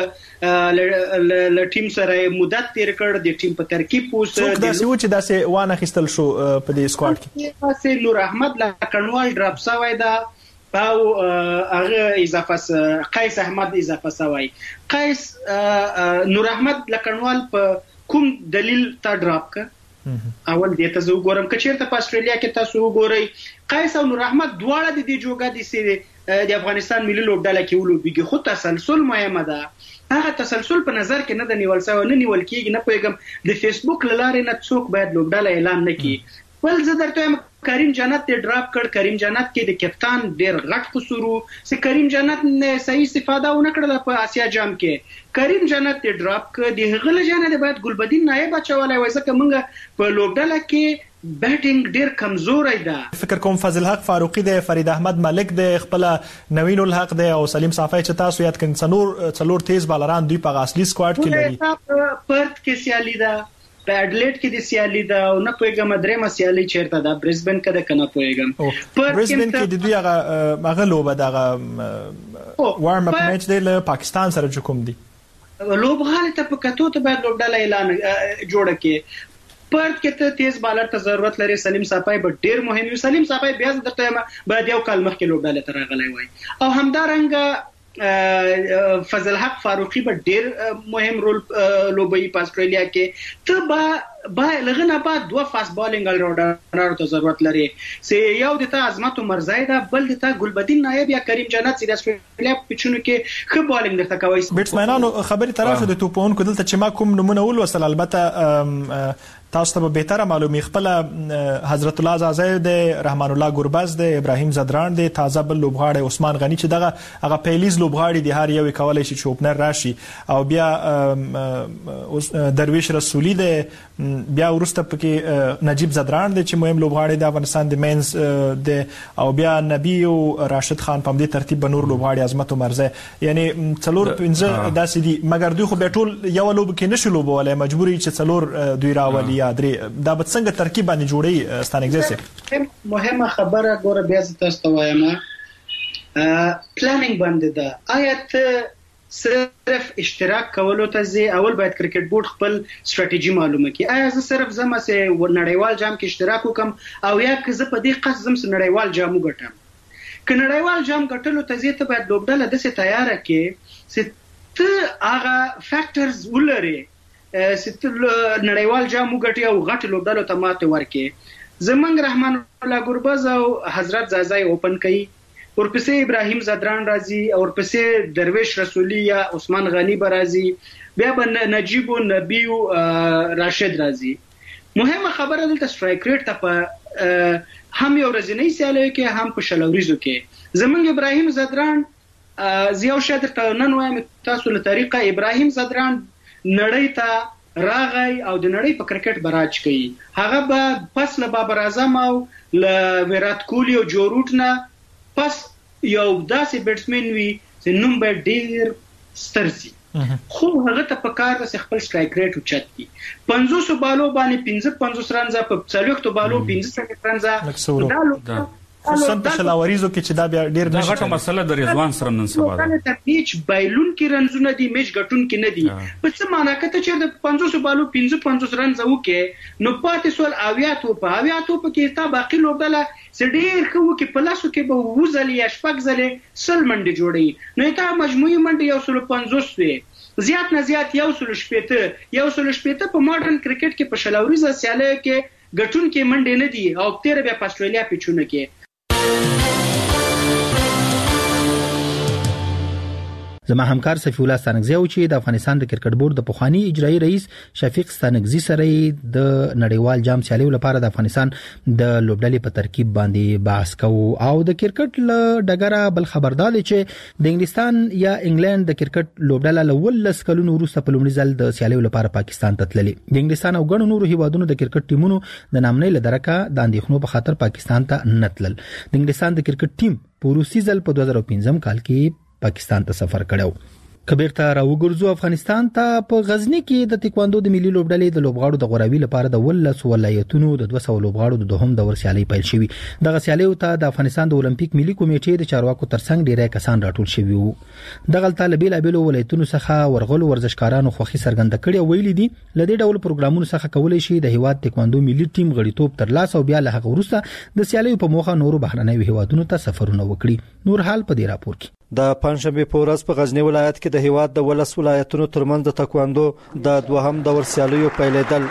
S3: ک، له ټیم سره مدت تیر کړ، د ټیم په ترکیب پوس
S11: څوک داسې و چې داسې وانه خستل شو په دې سکواډ کې.
S3: داسې نور احمد لکنوال ډراپ شوی دا او هغه اضافه قیس احمد اضافه شوی. قیس نور احمد لکنوال په کوم دلیل تا ډراپ ک؟ اول دې ته زه وګورم که چیرته په استرالیا کې تاسو وګورئ قیس او نور احمد دواړه د دې جوګه دي چې د افغانستان ملي لوبډله کې ولوبېږي، خو تسلسل مهمه ده. هغه تسلسل په نظر کې نه د نیول شوی، نه نیول کېږي. نه پوهېږم د فیسبوک له لارې نه څوک باید لوبډله اعلان نه کړي. ول زه درته وایم کریم جنت ته ډراپ کړ. کریم جنت کې د کپټان ډېر غټ قصور و چې کریم جنت نه صحیح استفاده ونه کړله په آسیا جام کې. کریم جنت ته ډراپ کړ. د هغه لجانه د باید ګلبدین نائب اچولای وای ځکه موږ په لوبډله کې بیټینګ ډیر کمزوري ده.
S11: فکر کوم فضل حق فاروقی دی، فرید احمد ملک دی، خپل نوین الحق دی او سلیم صافی چې تاسو یاد کړئ څلور تیز بالران دوی په اصلي سکواډ کې لري.
S3: پرت کې سیالي ده، په اډلیډ کې د سیالي ده او نه پوهېږم درېمه سیالي چیرته ده، برزبن کې ده که نه پوهېږم.
S11: برزبن کې د دوی هغه لوبه دغه وارم اپ میچ دی له پاکستان سره چې کوم دی
S3: لوبغاړي ته په کتو ته باید لوبډله اعلان جوړه کړي. پرت کې ته تیز بالر ته ضرورت لري. سلیم صافی به ډیر مهم وي. سلیم صافی بیا درته باید یو کال مخکې لوبډله ته راغلی وای او همدارنګه فضل حق فاروقی به ډیر مهم رول لوبي په استرالیا کې. ته به لغنه بعد دوه فاست بالینګ الراونډر ته ضرورت لري چې یو د ته عظمت مرزای ده بل د ته ګلبدین نایب یا کریم جنت چې د استرالیا پچونو کې خو بالینګ درته کوي.
S11: بیټسمنانو خبري طرف د توپونکو دلته چې ما کوم نمونه ولوسل البته تاسو ته به بهتره معلومي خپل حضرت الله زازای د رحمان الله ګوربز د ابراهیم زدران د تازه بل لوبغاړي عثمان غنی چې دغه هغه پیلیز لوبغاړي د هر یو کولای شي چې اوپنر راشي او بیا درویش رسولی د بیا ورسته پکې نجیب زدران د چې مهم لوبغاړي د افغانستان د مینز د او بیا نبی او راشد خان په دې ترتیب بنور لوبغاړي عظمت مرزه یعنی څلور پنځه داسې دي مګر دوی خو به ټول یو لوب کې نشو لوبولای مجبوري چې څلور دوی راولي دا به څنګه ترکیب باندې جوړي ستانګزه
S3: مهمه خبره ګوره بیا تاسو ته وایم پلانینګ باندې ده آیت صرف اشتراک کولو ته زی اول باید کرکټ بورډ خپل ستراتیژي معلومه کړي آیا زه صرف زما سه نړیوال جام کې اشتراک وکم او یا که زه په دې قصد زم نړیوال جام وګټم که نړیوال جام ګټلو ته زی ته باید لوبډله د څه تیار کړي چې ته هغه فیکټرز ولري ستل نړیوال جام وګټي او غټ لوبډلو ته ماته ورکړي زمنګ رحمان الله ګوربز او حضرت زازای اوپن کړي ورپسې ابراهیم زدران راځي او ورپسې درویش رسولی یا عثمان غنی برازي بیا به نجیب او نبی او راشد راځي. مهمه خبره دلته سټرایک ریټ ته په هم یو ورځنی سیالي کې هم په شلوریزو کې زمنګ ابراهیم زدران زیاو شادر ته نن وایم تاسو له طریقه ابراهیم زدران نړۍ ته راغی او د نړۍ په کرکټ براج کوي هغه به پس له بابر اعظم او له ویرات کوهلی او جو روټ نه پس یو داسې بیټسمن وي چې نوم به ډیر ستر شي خو هغه ته په کار د خپل سټرایک ریټ اوچت کی 500 بالو باندې 55 رنزه په 40 بالو 15 رنزه
S11: خصوصا په شلاوریزو کې چې دا بیا ډیر
S12: د غټه مسله د رضوان سره نن سبا
S3: ده ته پیچ بایلون کې رنزونه دي میچ غټون کې نه دي په څه معنی کته چې د 500 بالو 55 رنز وکې نو پاتې سول اویاتو په کې تا باقی لوبله سډیر خو کې پلاسو کې به وزل یا شپږ زلې سل منډه جوړي نو تا مجموعي منډه یو 150 وي زیات نه زیات یو 160 په ماډرن کرکټ کې په شلاوریزه سیاله کې غټون کې منډه نه دي او تیر بیا په استرالیا پیچونه کې
S9: زما همکار صفی الله ستانکزی او چې د افغانستان د کرکټ بورډ د پخوانی اجرایی رئیس شفیق ستانکزی سره د نړیوال جام سیالیو لپاره د افغانستان د لوبډلې په ترکیب باندې بحث کوو او د کرکټ له ډګره بل خبردار چې د انګلستان یا انګلند د کرکټ لوبډله له ولس کلونو وروسته په لومړي ځل د سیالیو لپاره پاکستان ته تللي د انګلستان او ګڼو نورو هیوادونو د کرکټ ټیمونو د نامنۍ لدرکه د اندېښنو په خاطر پاکستان ته نتلل د انګلستان د کرکټ ټیم په روسي ځل په 2015 کال کې پاکستان ته سفر کړو کبیرته راوګرځو افغانستان ته په غزنی کې د تکواندو د ملي لوبډلې د لوبغاړو د غوراوي لپاره د ولس ولایتونو د 200 لوبغاړو د دوهم دور سیالي پیل شوې د سیالیو ته د افغانستان د اولمپیک ملي کمیټې د چارواکو ترڅنګ ډیری کسان راټول شوي وو دغه طالبیل ابل ولایتونو څخه ورغلو ورزشکارانو خوخي سرګند کړي ویلي دي لدې ډول پروګرامونو څخه کولای شي د هیواد تکواندو ملي ټیم غړیتوب تر لاس او بیا له هغه وروسته د سیالیو په موخه نورو بهرنۍ هیوادونو ته سفرونه وکړي نور حال په دې راپور کې
S13: د پنځشنبه په ورځ په غزنی ولایت کې د هیواد د ولس ولایتونو ترمنځ د تکواندو د دوهم دور سیالیو پیلېدل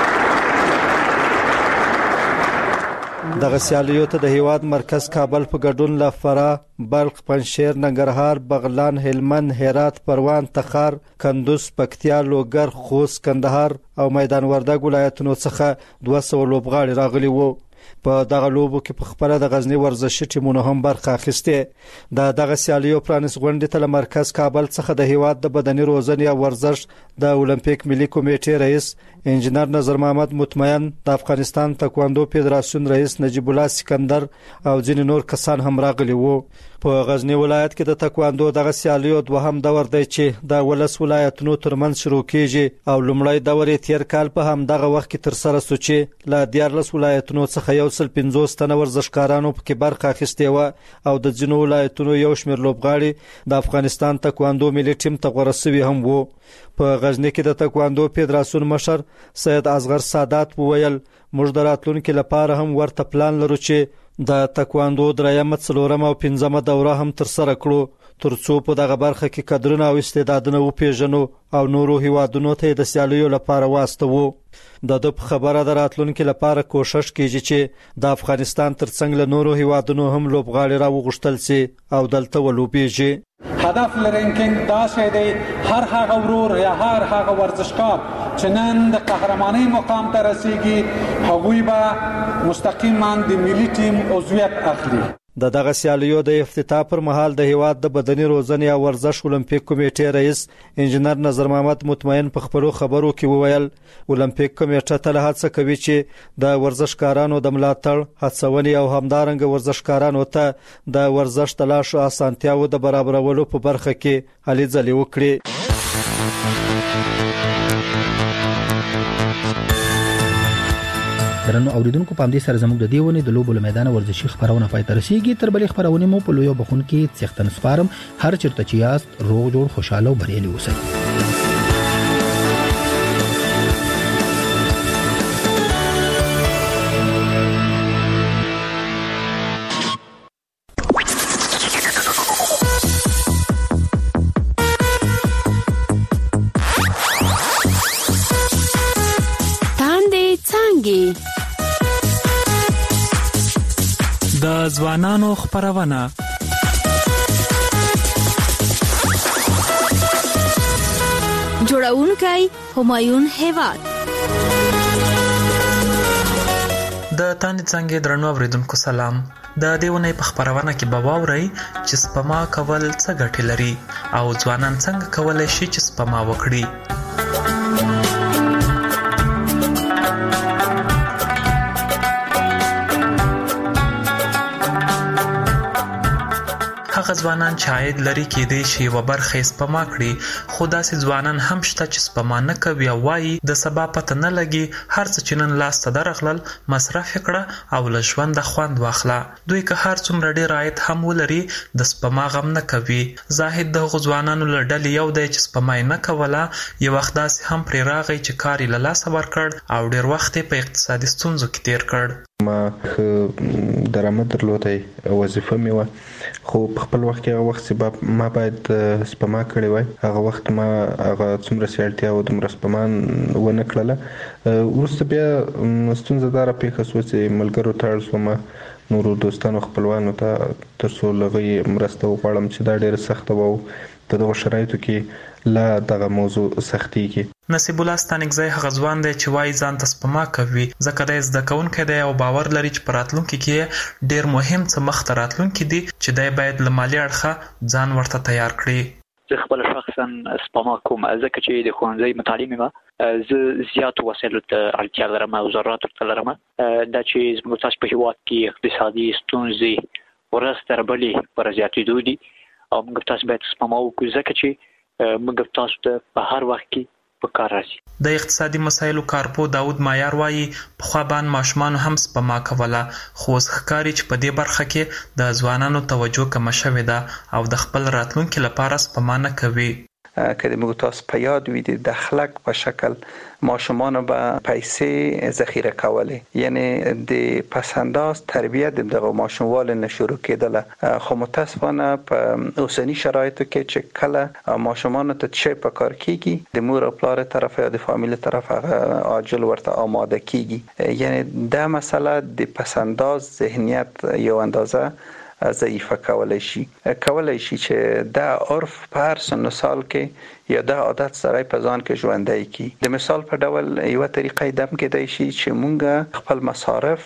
S13: دغه سیالیو ته د هیواد مرکز کابل په ګډون له فراه، بلخ، پنجشیر، ننګرهار، بغلان، هلمند، هرات، پروان، تخار، کندوز، پکتیا، لوګر، خوست، کندهار او میدان وردګ ولایتونو څخه 200 لوبغاړي راغلي وو په دغه لوبو کې په خپل د غزنی ورزشي ټیمونو هم برخه اخیسته د دغه سیالیو پرانیس غونډې ته مرکز کابل څخه د هیواد د بدني روزنې او ورزش د اولمپیک ملي کمیټې رئیس انجنیر نظر محمد مطمئن د افغانستان تکواندو فدراسیون رئیس نجیب الله سکندر او ځینې نور کسان هم راغلي وو په غزنی ولایت کې د تکواندو دغه سیالیو دوهم دور دی چې د ولس ولایتونو ترمنځ شروع کیږي او لومړی دور یې تیر کال په هم دغه وخت کې تر سره سو چې له 14 ولایتونو څخه 150 تنه ورزشکارانو په کې برخه اخیستې و او د ځینو ولایتونو یو شمېر لوبغاړي د افغانستان تکواندو ملي ټیم ته غوړه شوي هم وو په غزنی کې د تکواندو فدراسیون مشر سید اصغر سادات وویل موږ د راتلونکو لپاره هم ورته پلان لرو چې د تکواندو درېمه، څلورمه او پنځمه دوره هم تر سره کړو ترڅو په دغه برخه کې کادرونه او استعدادونه وپیژنو او نورو هیوادونو ته د سیالیو لپاره واستوو. د خبره دراتلونکو لپاره کوشش کیږي چې د افغانستان ترڅنګ له نورو هیوادونو هم لوبغاړي راوغښتل سي او دلته ولوبېږي.
S10: هدف لرینکینګ دا شی دی هر هغه ورور یا هر هغه ورزشکار چې نن د قهرمانۍ مقام ته رسیږي هغوی به مستقیما د ملي ټیم عضویت اخلي. دغه سیالیو د افتتاح پر مهال د هیواد د بدني روزنې او ورزش اولمپیک کمیټې رئیس انجنیر نظر محمد مطمئن په خبرو کې وویل اولمپیک کمیټه تل هڅه کوي چې د ورزشکارانو د ملاتړ هڅونې او همدارنګه ورزشکارانو ته د ورزش د لاسو اسانتیاو د برابرولو په برخه کې هلې ځلې وکړي.
S9: درنو اوریدونکو په همدې سره زموږ د دیونې د لوبو میدان ورزشي خبرونه پای ته رسیږي. تر بلې خبرونه مو په لویو بخون کې څښتن سپارم. هر چیرته چې یاست روغ جوړ خوشاله او بریالي اوسئ.
S6: د ځوانانو خبرونه
S4: جوړونکی همایون هیواد.
S14: د تانې څنګه درنو اوریدونکو سلام. د دیونه په خبرونه کې به واورئ چې سپما کول څه ګټه لري او ځوانان څنګه کولای شي چې سپما وکړي. هغه ځوانان چې عاید لري کېدای شي و برخه سپما کړي خو داسې ځوانان هم شته چې سپما نه کوي او وایي د سبا پته نه لګي هر څه چې نن لاس ته درغلل مصرف کړه او له ژونده خوند واخله. دوی که هر څومره ډېر عاید هم ولري د سپما غم نه کوي. زاهد د هغو ځوانانو له ډلې یو دی چې سپما نه کوله. یو وخت داسې هم پرې راغی چې کار یې له لاسه ورکړ او ډېر وخت یې په اقتصادي ستونزو کې تیر کړ.
S15: ما درآمد درلودی وظیفه مې وه خو په خپل وخت کې هغه وخت چې ما باید سپما کړې وای هغه وخت ما هغه څومره سیالتیا او دومره سپما ونه کړله. وروسته بیا ستونزه داره پیښه شوه چې ملګرو ته اړ شوم نورو دوستانو خپلوانو ته تر څو له هغوی مرسته وغواړم چې دا ډېره سخته وه او په دغو شرایطو کې لا دغه موضوع سختېږي.
S14: نصیب الله ستانکزی هغه ځوان دی چې وایي ځان ته سپما کوي ځکه دی زده کوونکی دی او باور لري چې په راتلونکي کې ډېر مهم څه مخته راتلونکي دي چې دی باید له مالي اړخه ځان ورته تیار کړي.
S24: زه خپل شخصا سپما کوم ځکه چې د ښوونځي مطالعې مې زه زیاتو وسایلو ته اړتیا لرم او ضرورت ورته لرم. دا چې زموږ تاسو په هېواد کې اقتصادي ستونزې ورځ تر بلې پر زیاتېدو دي او موږ تاسو باید سپما وکړو ځکه چې موږ تاسو ته په هر وخت کې په کار راځي.
S14: د اقتصادي مسایلو کارپو داود مایار وایي پخوا باندې ماشومان هم سپما کوله خو اوس ښکاري چې په دې برخه کې د ځوانانو توجه کمه شوې ده او د خپل راتلونکي لپاره سپما نه کوي.
S25: که د موږ تاسو په یاد وي د خلک په شکل ماشومان به پیسې ذخیره کولې یعنی د پسنداز تربیت دغه ماشوموال نه شروع کېدله خو متاسفانه په اوسنی شرایطو کې چې کله ماشومان ته چې په کار کېږي د مور او پلار طرف یا د فامیل طرف هغه عاجل ورته آماده کېږي یعنی دا مسله د پسنداز ذهنیت یو اندازه ضعیفه کولای شي چې دا عرف په هر سن سال کې یا دا عادت سره په ځان کې ژوندۍ کی. د مثال په ډول یو طریقې دم کېدای شي چې مونږ خپل مصارف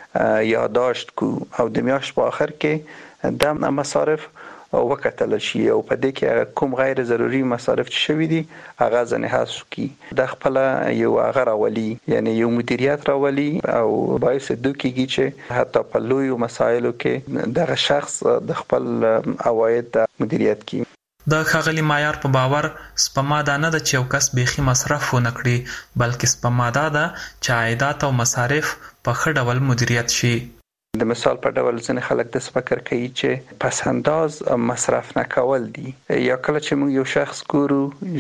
S25: یادداشت کو او د میاشت په اخر کې د مصارف وکتل شي او په دې کې کوم غیر ضروري مصارف چې شوي دي هغه ځنه حذف کی. د خپل یو هغه راولي یعنی یو مدیریت راولي او باعث دوکیږي چې حتی په لوی مسایلو کې دغه شخص د خپل عواید مدیریت کوي.
S14: د ښاغلي مایار په باور سپما دا نه ده چې یو کس بیخي مصرف ونه کړي بلکې سپما دا ده چې عایدات او مصارف په ښه ډول مدیریت شي.
S25: د مثال په ډول ځینې خلک د فکر کوي چې پس انداز مصرف نه کول دي، یا کله چې موږ یو شخص ګورو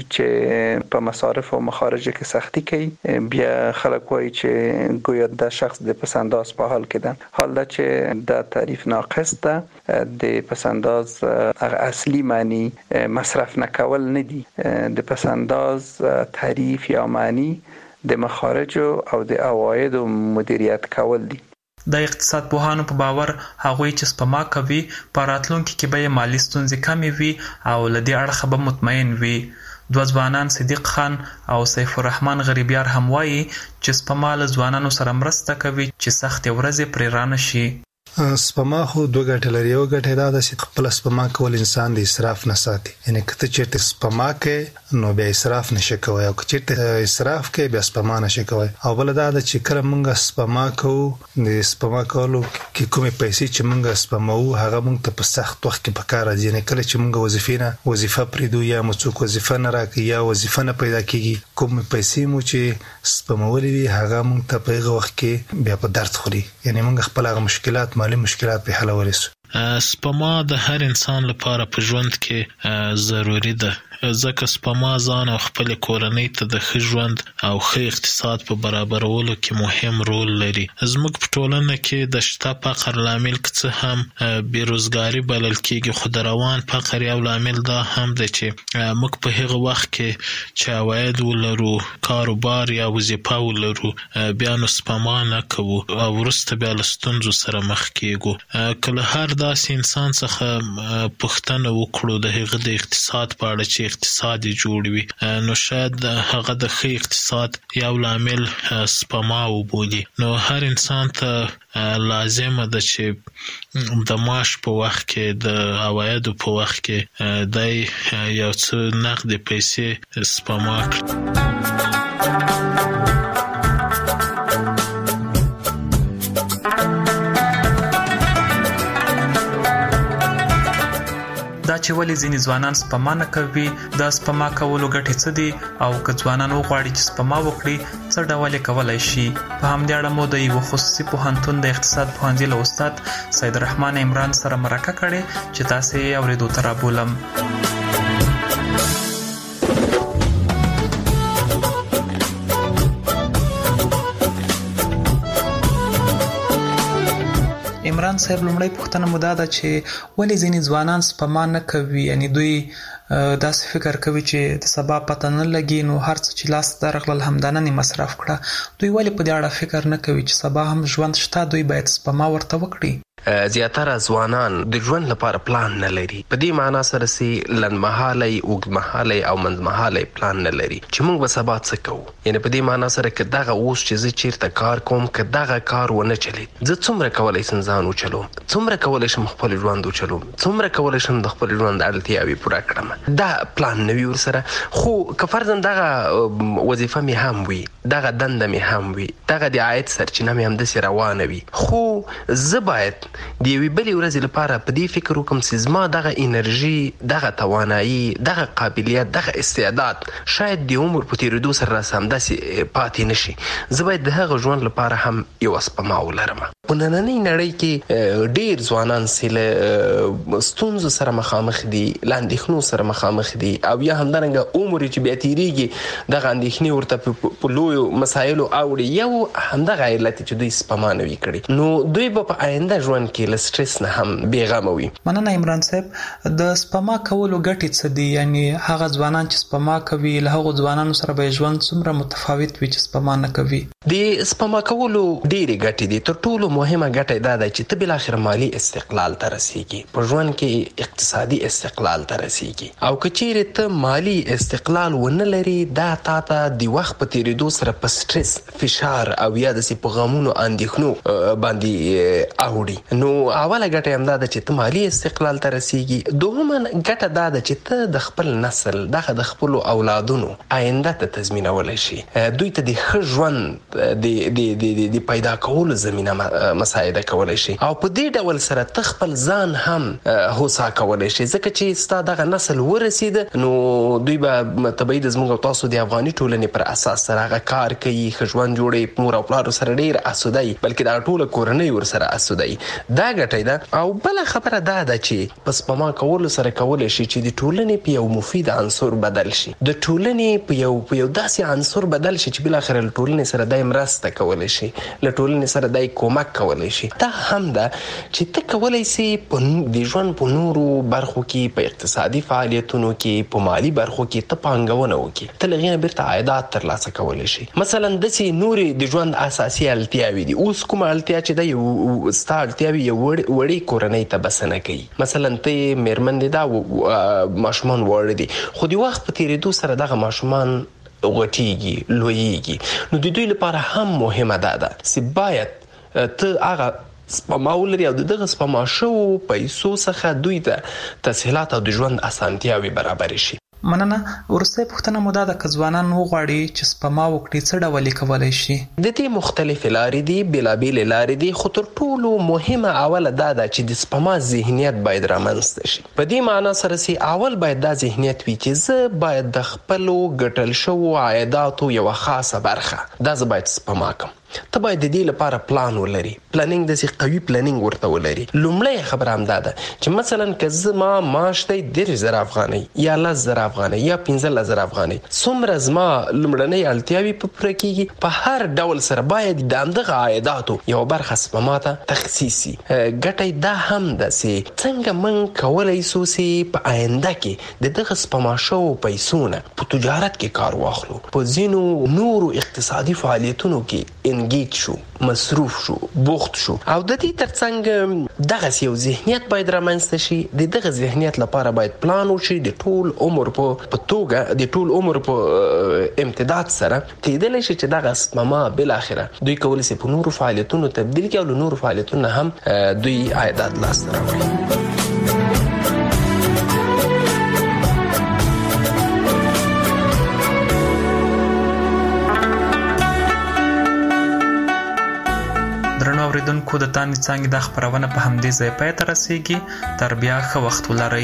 S25: چې په مصارف او مخارج کې سختی کوي بیا خلک وایي چې ګویا د شخص د پس انداز په حال کې ده، حال دا چې د تعریف ناقص ده. د پس انداز اصلي معنی مصرف نه کول نه دي، د پس انداز تعریف یا معنی د مخارج او د عواید مدیریت کول دي.
S14: د اقتصاد پوهانو په باور هغوی چې سپما کوي په راتلونکي کې به مالي ستونزې کمې وي او له دې اړخه به مطمئن وي. دوه ځوانان صدیق خان او سیف الرحمن غریبیار هم وایي چې سپما له ځوانانو سره مرسته کوي چې سختې ورځې پرې رانه شي.
S5: سپما خو دوه ګټې لري. یو ګټه دا ده چې خپل سپما کول انسان د اسراف نه ساتي، یعنی کته چې سپما کوي نو بیا اسراف نشي کوي، او چې اسراف کوي بیا سپما نشي کوي. او بل دا ده چې کله موږ سپما کوو د سپما کولو کې کومې پیسې چې موږ سپماو هغه موږ ته په سخت وخت کې پکار راځي، یعنی کله چې موږ وظیفه پریدو یا موږ وظیفه نه راکړي یا وظیفه نه پیدا کیږي، کومې پیسې مو چې سپمولې وي هغه موږ ته په هغه وخت کې بیا په درد خوري، یعنی موږ خپل هغه مشکلات مالی مشکلات په حل ورسو.
S8: سپما د هر انسان لپاره په ژوند کې ضروری ده، ځکه سپما ځان او خپل کورنۍ ته د ښه ژوند او ښه اقتصاد په برابرولو کې مهم رول لري. زموږ په ټولنه کې د شته فقر لامل څه هم بیروزګاری بلل کېږي، خو د روان فقر یو لامل دا هم دی چې موږ په هغه وخت کې چې عواید ولرو، کاروبار یا وظیفه ولرو، بیا نو سپما نه کوو او وروسته بیا له ستونزو سره مخ کېږو. که له هر داسې انسان څخه پوښتنه وکړو د هغه د اقتصاد په اړه چې اقتصاد جوړ وي، نو شاید هغه د ښه اقتصاد یو لامل سپما وبولي. نو هر انسان ته لازمه ده چې د معاش په وخت کې د عوایدو په وخت کې د یو څه نقد پیسې سپما کړي.
S14: دا چې ولې ځینې ځوانان سپما نه کوي، دا سپما کولو ګټې څه دي، او که ځوانان وغواړي چې سپما وکړي څه ډول یې کولی شي. په همدې اړه مو د یوه خصوصي پوهنتون د اقتصاد پوهنځي له استاد سید الرحمن عمران سره مرکه کړې چې تاسې یې اورېدو ته رابولم. عمران صاحب، لومړی پوښتنه مو دا ده چې ولې ځینې ځوانان سپما نه کوي، یعنی دوی داسې فکر کوي چې د سبا پته نه لګي نو هر څه چې لاس ته راغلل همدا نن مصرف کړه. دوی ولې په دې اړه فکر نه کوي چې سبا هم ژوند شته، دوی باید سپما ورته وکړي؟
S17: زیاتره ځوانان د ژوند لپاره پلان نه لري، په دې معنا سره چې لنډمهالی، اوږدمهالی او منځمهالی پلان نه لري چې موږ به سبا څه کوو. یعنی په دې معنا سره که دغه اوس چې زه چیرته کار کوم که دغه کار ونه چلید، زه څومره کولی شم ځان وچلوم، څومره کولی شم خپل ژوند وچلوم، څومره کولی شم د خپل ژوند اړتیاوې پوره کړم. دا پلان نه وي ورسره. خو که فرضاً دغه وظیفه مې هم وي، دغه دنده مې هم وي، دغه د عاید سرچینه مې همداسې روانه وي، خو زه باید د یوې بلې ورځې لپاره په دې فکر وکړم چې زما دغه انرژي، دغه توانایي، دغه قابلیت، دغه استعداد شاید د عمر په تېرېدو سره راسه همداسې پاتې نشي. زه باید د هغه ژوند لپاره هم یوه سپما ولرم. په نننۍ نړۍ کې ډېر ځوانان چې له ستونزو سره مخامخ دي، له اندېښنو سره مخامخ دي، او یا همدارنګه عمر چې بیا تېرېږي دغه اندېښنې ورته په لویو مسایلو اوړي. یو همدغه علت چې دوی سپما نه وي کړې، نو دوی به په آینده ژوند کې له سټرس نه هم بېغمه وي.
S14: مننه عمران صاحب. د سپما کولو ګټې څه دي؟ یعنی هغه ځوانان چې سپما کوي له هغو ځوانانو سره به ژوند څومره متفاوت وي چې سپما نه کوي؟
S17: د سپما کولو ډېرې ګټې دي. تر ټولو مهمه ګټه دا ده چې ته بالاخره مالي استقلال ته رسېږي، په ژوند کې اقتصادي استقلال ته رسېږي. او که چیرې ته مالي استقلال ونه لري، دا تا ته د وخت په تېرېدو سره په سټرس، فشار او یا داسې په غمونو اندېښنو باندې اوړي. نو اوله ګټه همدا ده چې ته مالي استقلال ته رسېږي. دوهمه ګټه دا ده چې ته د خپل نسل، دغه د خپلو اولادونو آینده ته تضمینولی شي، دوی ته د ښه ژوند د پیدا کولو زمینه مساعده کولای شي او په دې ډول سره تخپل ځان هم هوسا کولای شي ځکه چې ستا دغه نسل ورسید نو دوی به تبعید زموږ تاسو د افغاني ټولنې پر اساس سره هغه کار کوي خجوان جوړي مور او پلار سره ډیر اسودای بلکې دا ټوله کورنۍ ور سره اسودای دا ګټه ده او بل خبره ده چې پس پما کول سره کولای شي چې د ټولنې په یو مفید عنصر بدل شي د ټولنې په یو داسې عنصر بدل شي چې بل اخر ټولنې سره دای مرسته کولای شي له ټولنې سره دای کومک کولای شي دا هم ده چې ته کولای شي د ژوند په نورو برخو کې په اقتصادي فعالیتونو کې په مالی برخو کې ته پانګونه وکړي ته لغینه بیرته عایدات ترلاسه کولای شي مثلا د سي نوري د ژوند اساسي اړتیاوي دي اوس کوم اړتیا چې د یو ستار اړتیاوي یو وړي کورنۍ ته بسنه کوي مثلا ته میرمن دي دا ماشومان وړي دي خو د وخت په تیریدو سره دغه ماشومان غټيږي لویږي نو د دوی لپاره هم مهمه ده چې باید ته هغه سپماول لري او دغه سپما شو پیسو څخه دوی ته تسهیلات او د ژوند اسانتیاوي برابر شي
S14: مننه ورسته پښتنه مودا د کځوانان وغواړي چې سپما وکړي څه ډول کولای شي
S17: د دې مختلف لارې دي بلابل لارې دي خو تر ټولو مهمه اوله دا چې د سپما ذهنیت باید رامنځته شي په دې معنی سره سي اول باید دا ذهنیت وي چې زه باید د خپل ګټل شو عایداتو یو خاصه برخه دا زه باید سپما کوم ته باید د دې لپاره پلان ولري پلانینګ د سي قوي پلانینګ ورته ولري لومړی خبره هم ده چې مثلا که ما معاش دی 10000 افغانۍ یا 10000 افغانۍ یا 15000 افغانۍ څومره زما لومړنۍ اړتیاوي په پوره کیږي په هر ډول سره باید د دغه عایداتو یو برخه سپما ته تخصیص شي ګټه دا هم ده چې څنګه من کولای شو چې په آینده کې د دغه سپما شو پیسونه په تجارت کې کار واخلو په ځینو نورو اقتصادي فعالیتونو کې انګیج شو مصروف شو بوخت شو او د دې ترڅنګ دغه یو ذهنیت باید رامنځته شي دغه ذهنیت لپاره باید پلان وشي د ټول عمر په توګه د ټول عمر په امتداد سره کېدل شي چې دغه سپما بل اخره دوی کول سي په نورو فعالیتونو تبدیل کړي او نورو فعالیتونو هم دوی عایدات لاسته راوړي
S14: اوریدونکو د تانی څنګه د خبرونه په همدې ځای پای ته رسیدي تر بیا ښه وخت ولرئ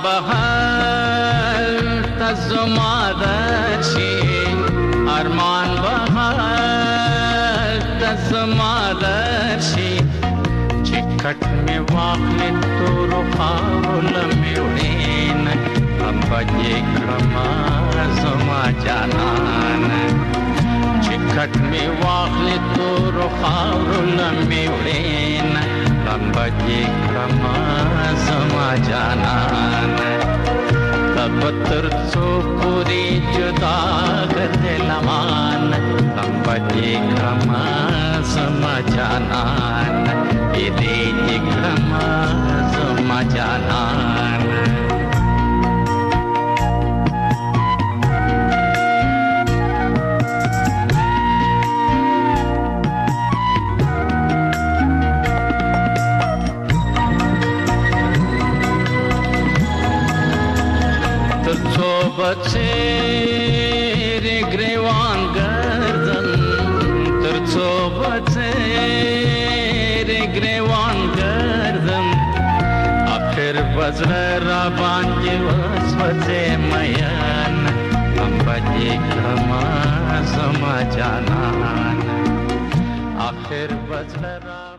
S18: بهال تزمادشي ارمان بهال تزمادشي چکټ می واخلې تور خاول می وړین ام بجې کړما زما جانان چکټ می واخلې تور خاول می وړین ام بجې کړما زما جانان تب تر څو پوری جدا غدل مان ام بجې کړما زما جانان دې کړما زما جانان تر څو بچې ګریوان ګرځم تر څو بچې ګریوان ګرځم اخر وزر را باندې وسوځې میان ام بجې کړما زما جانان اخر وزر را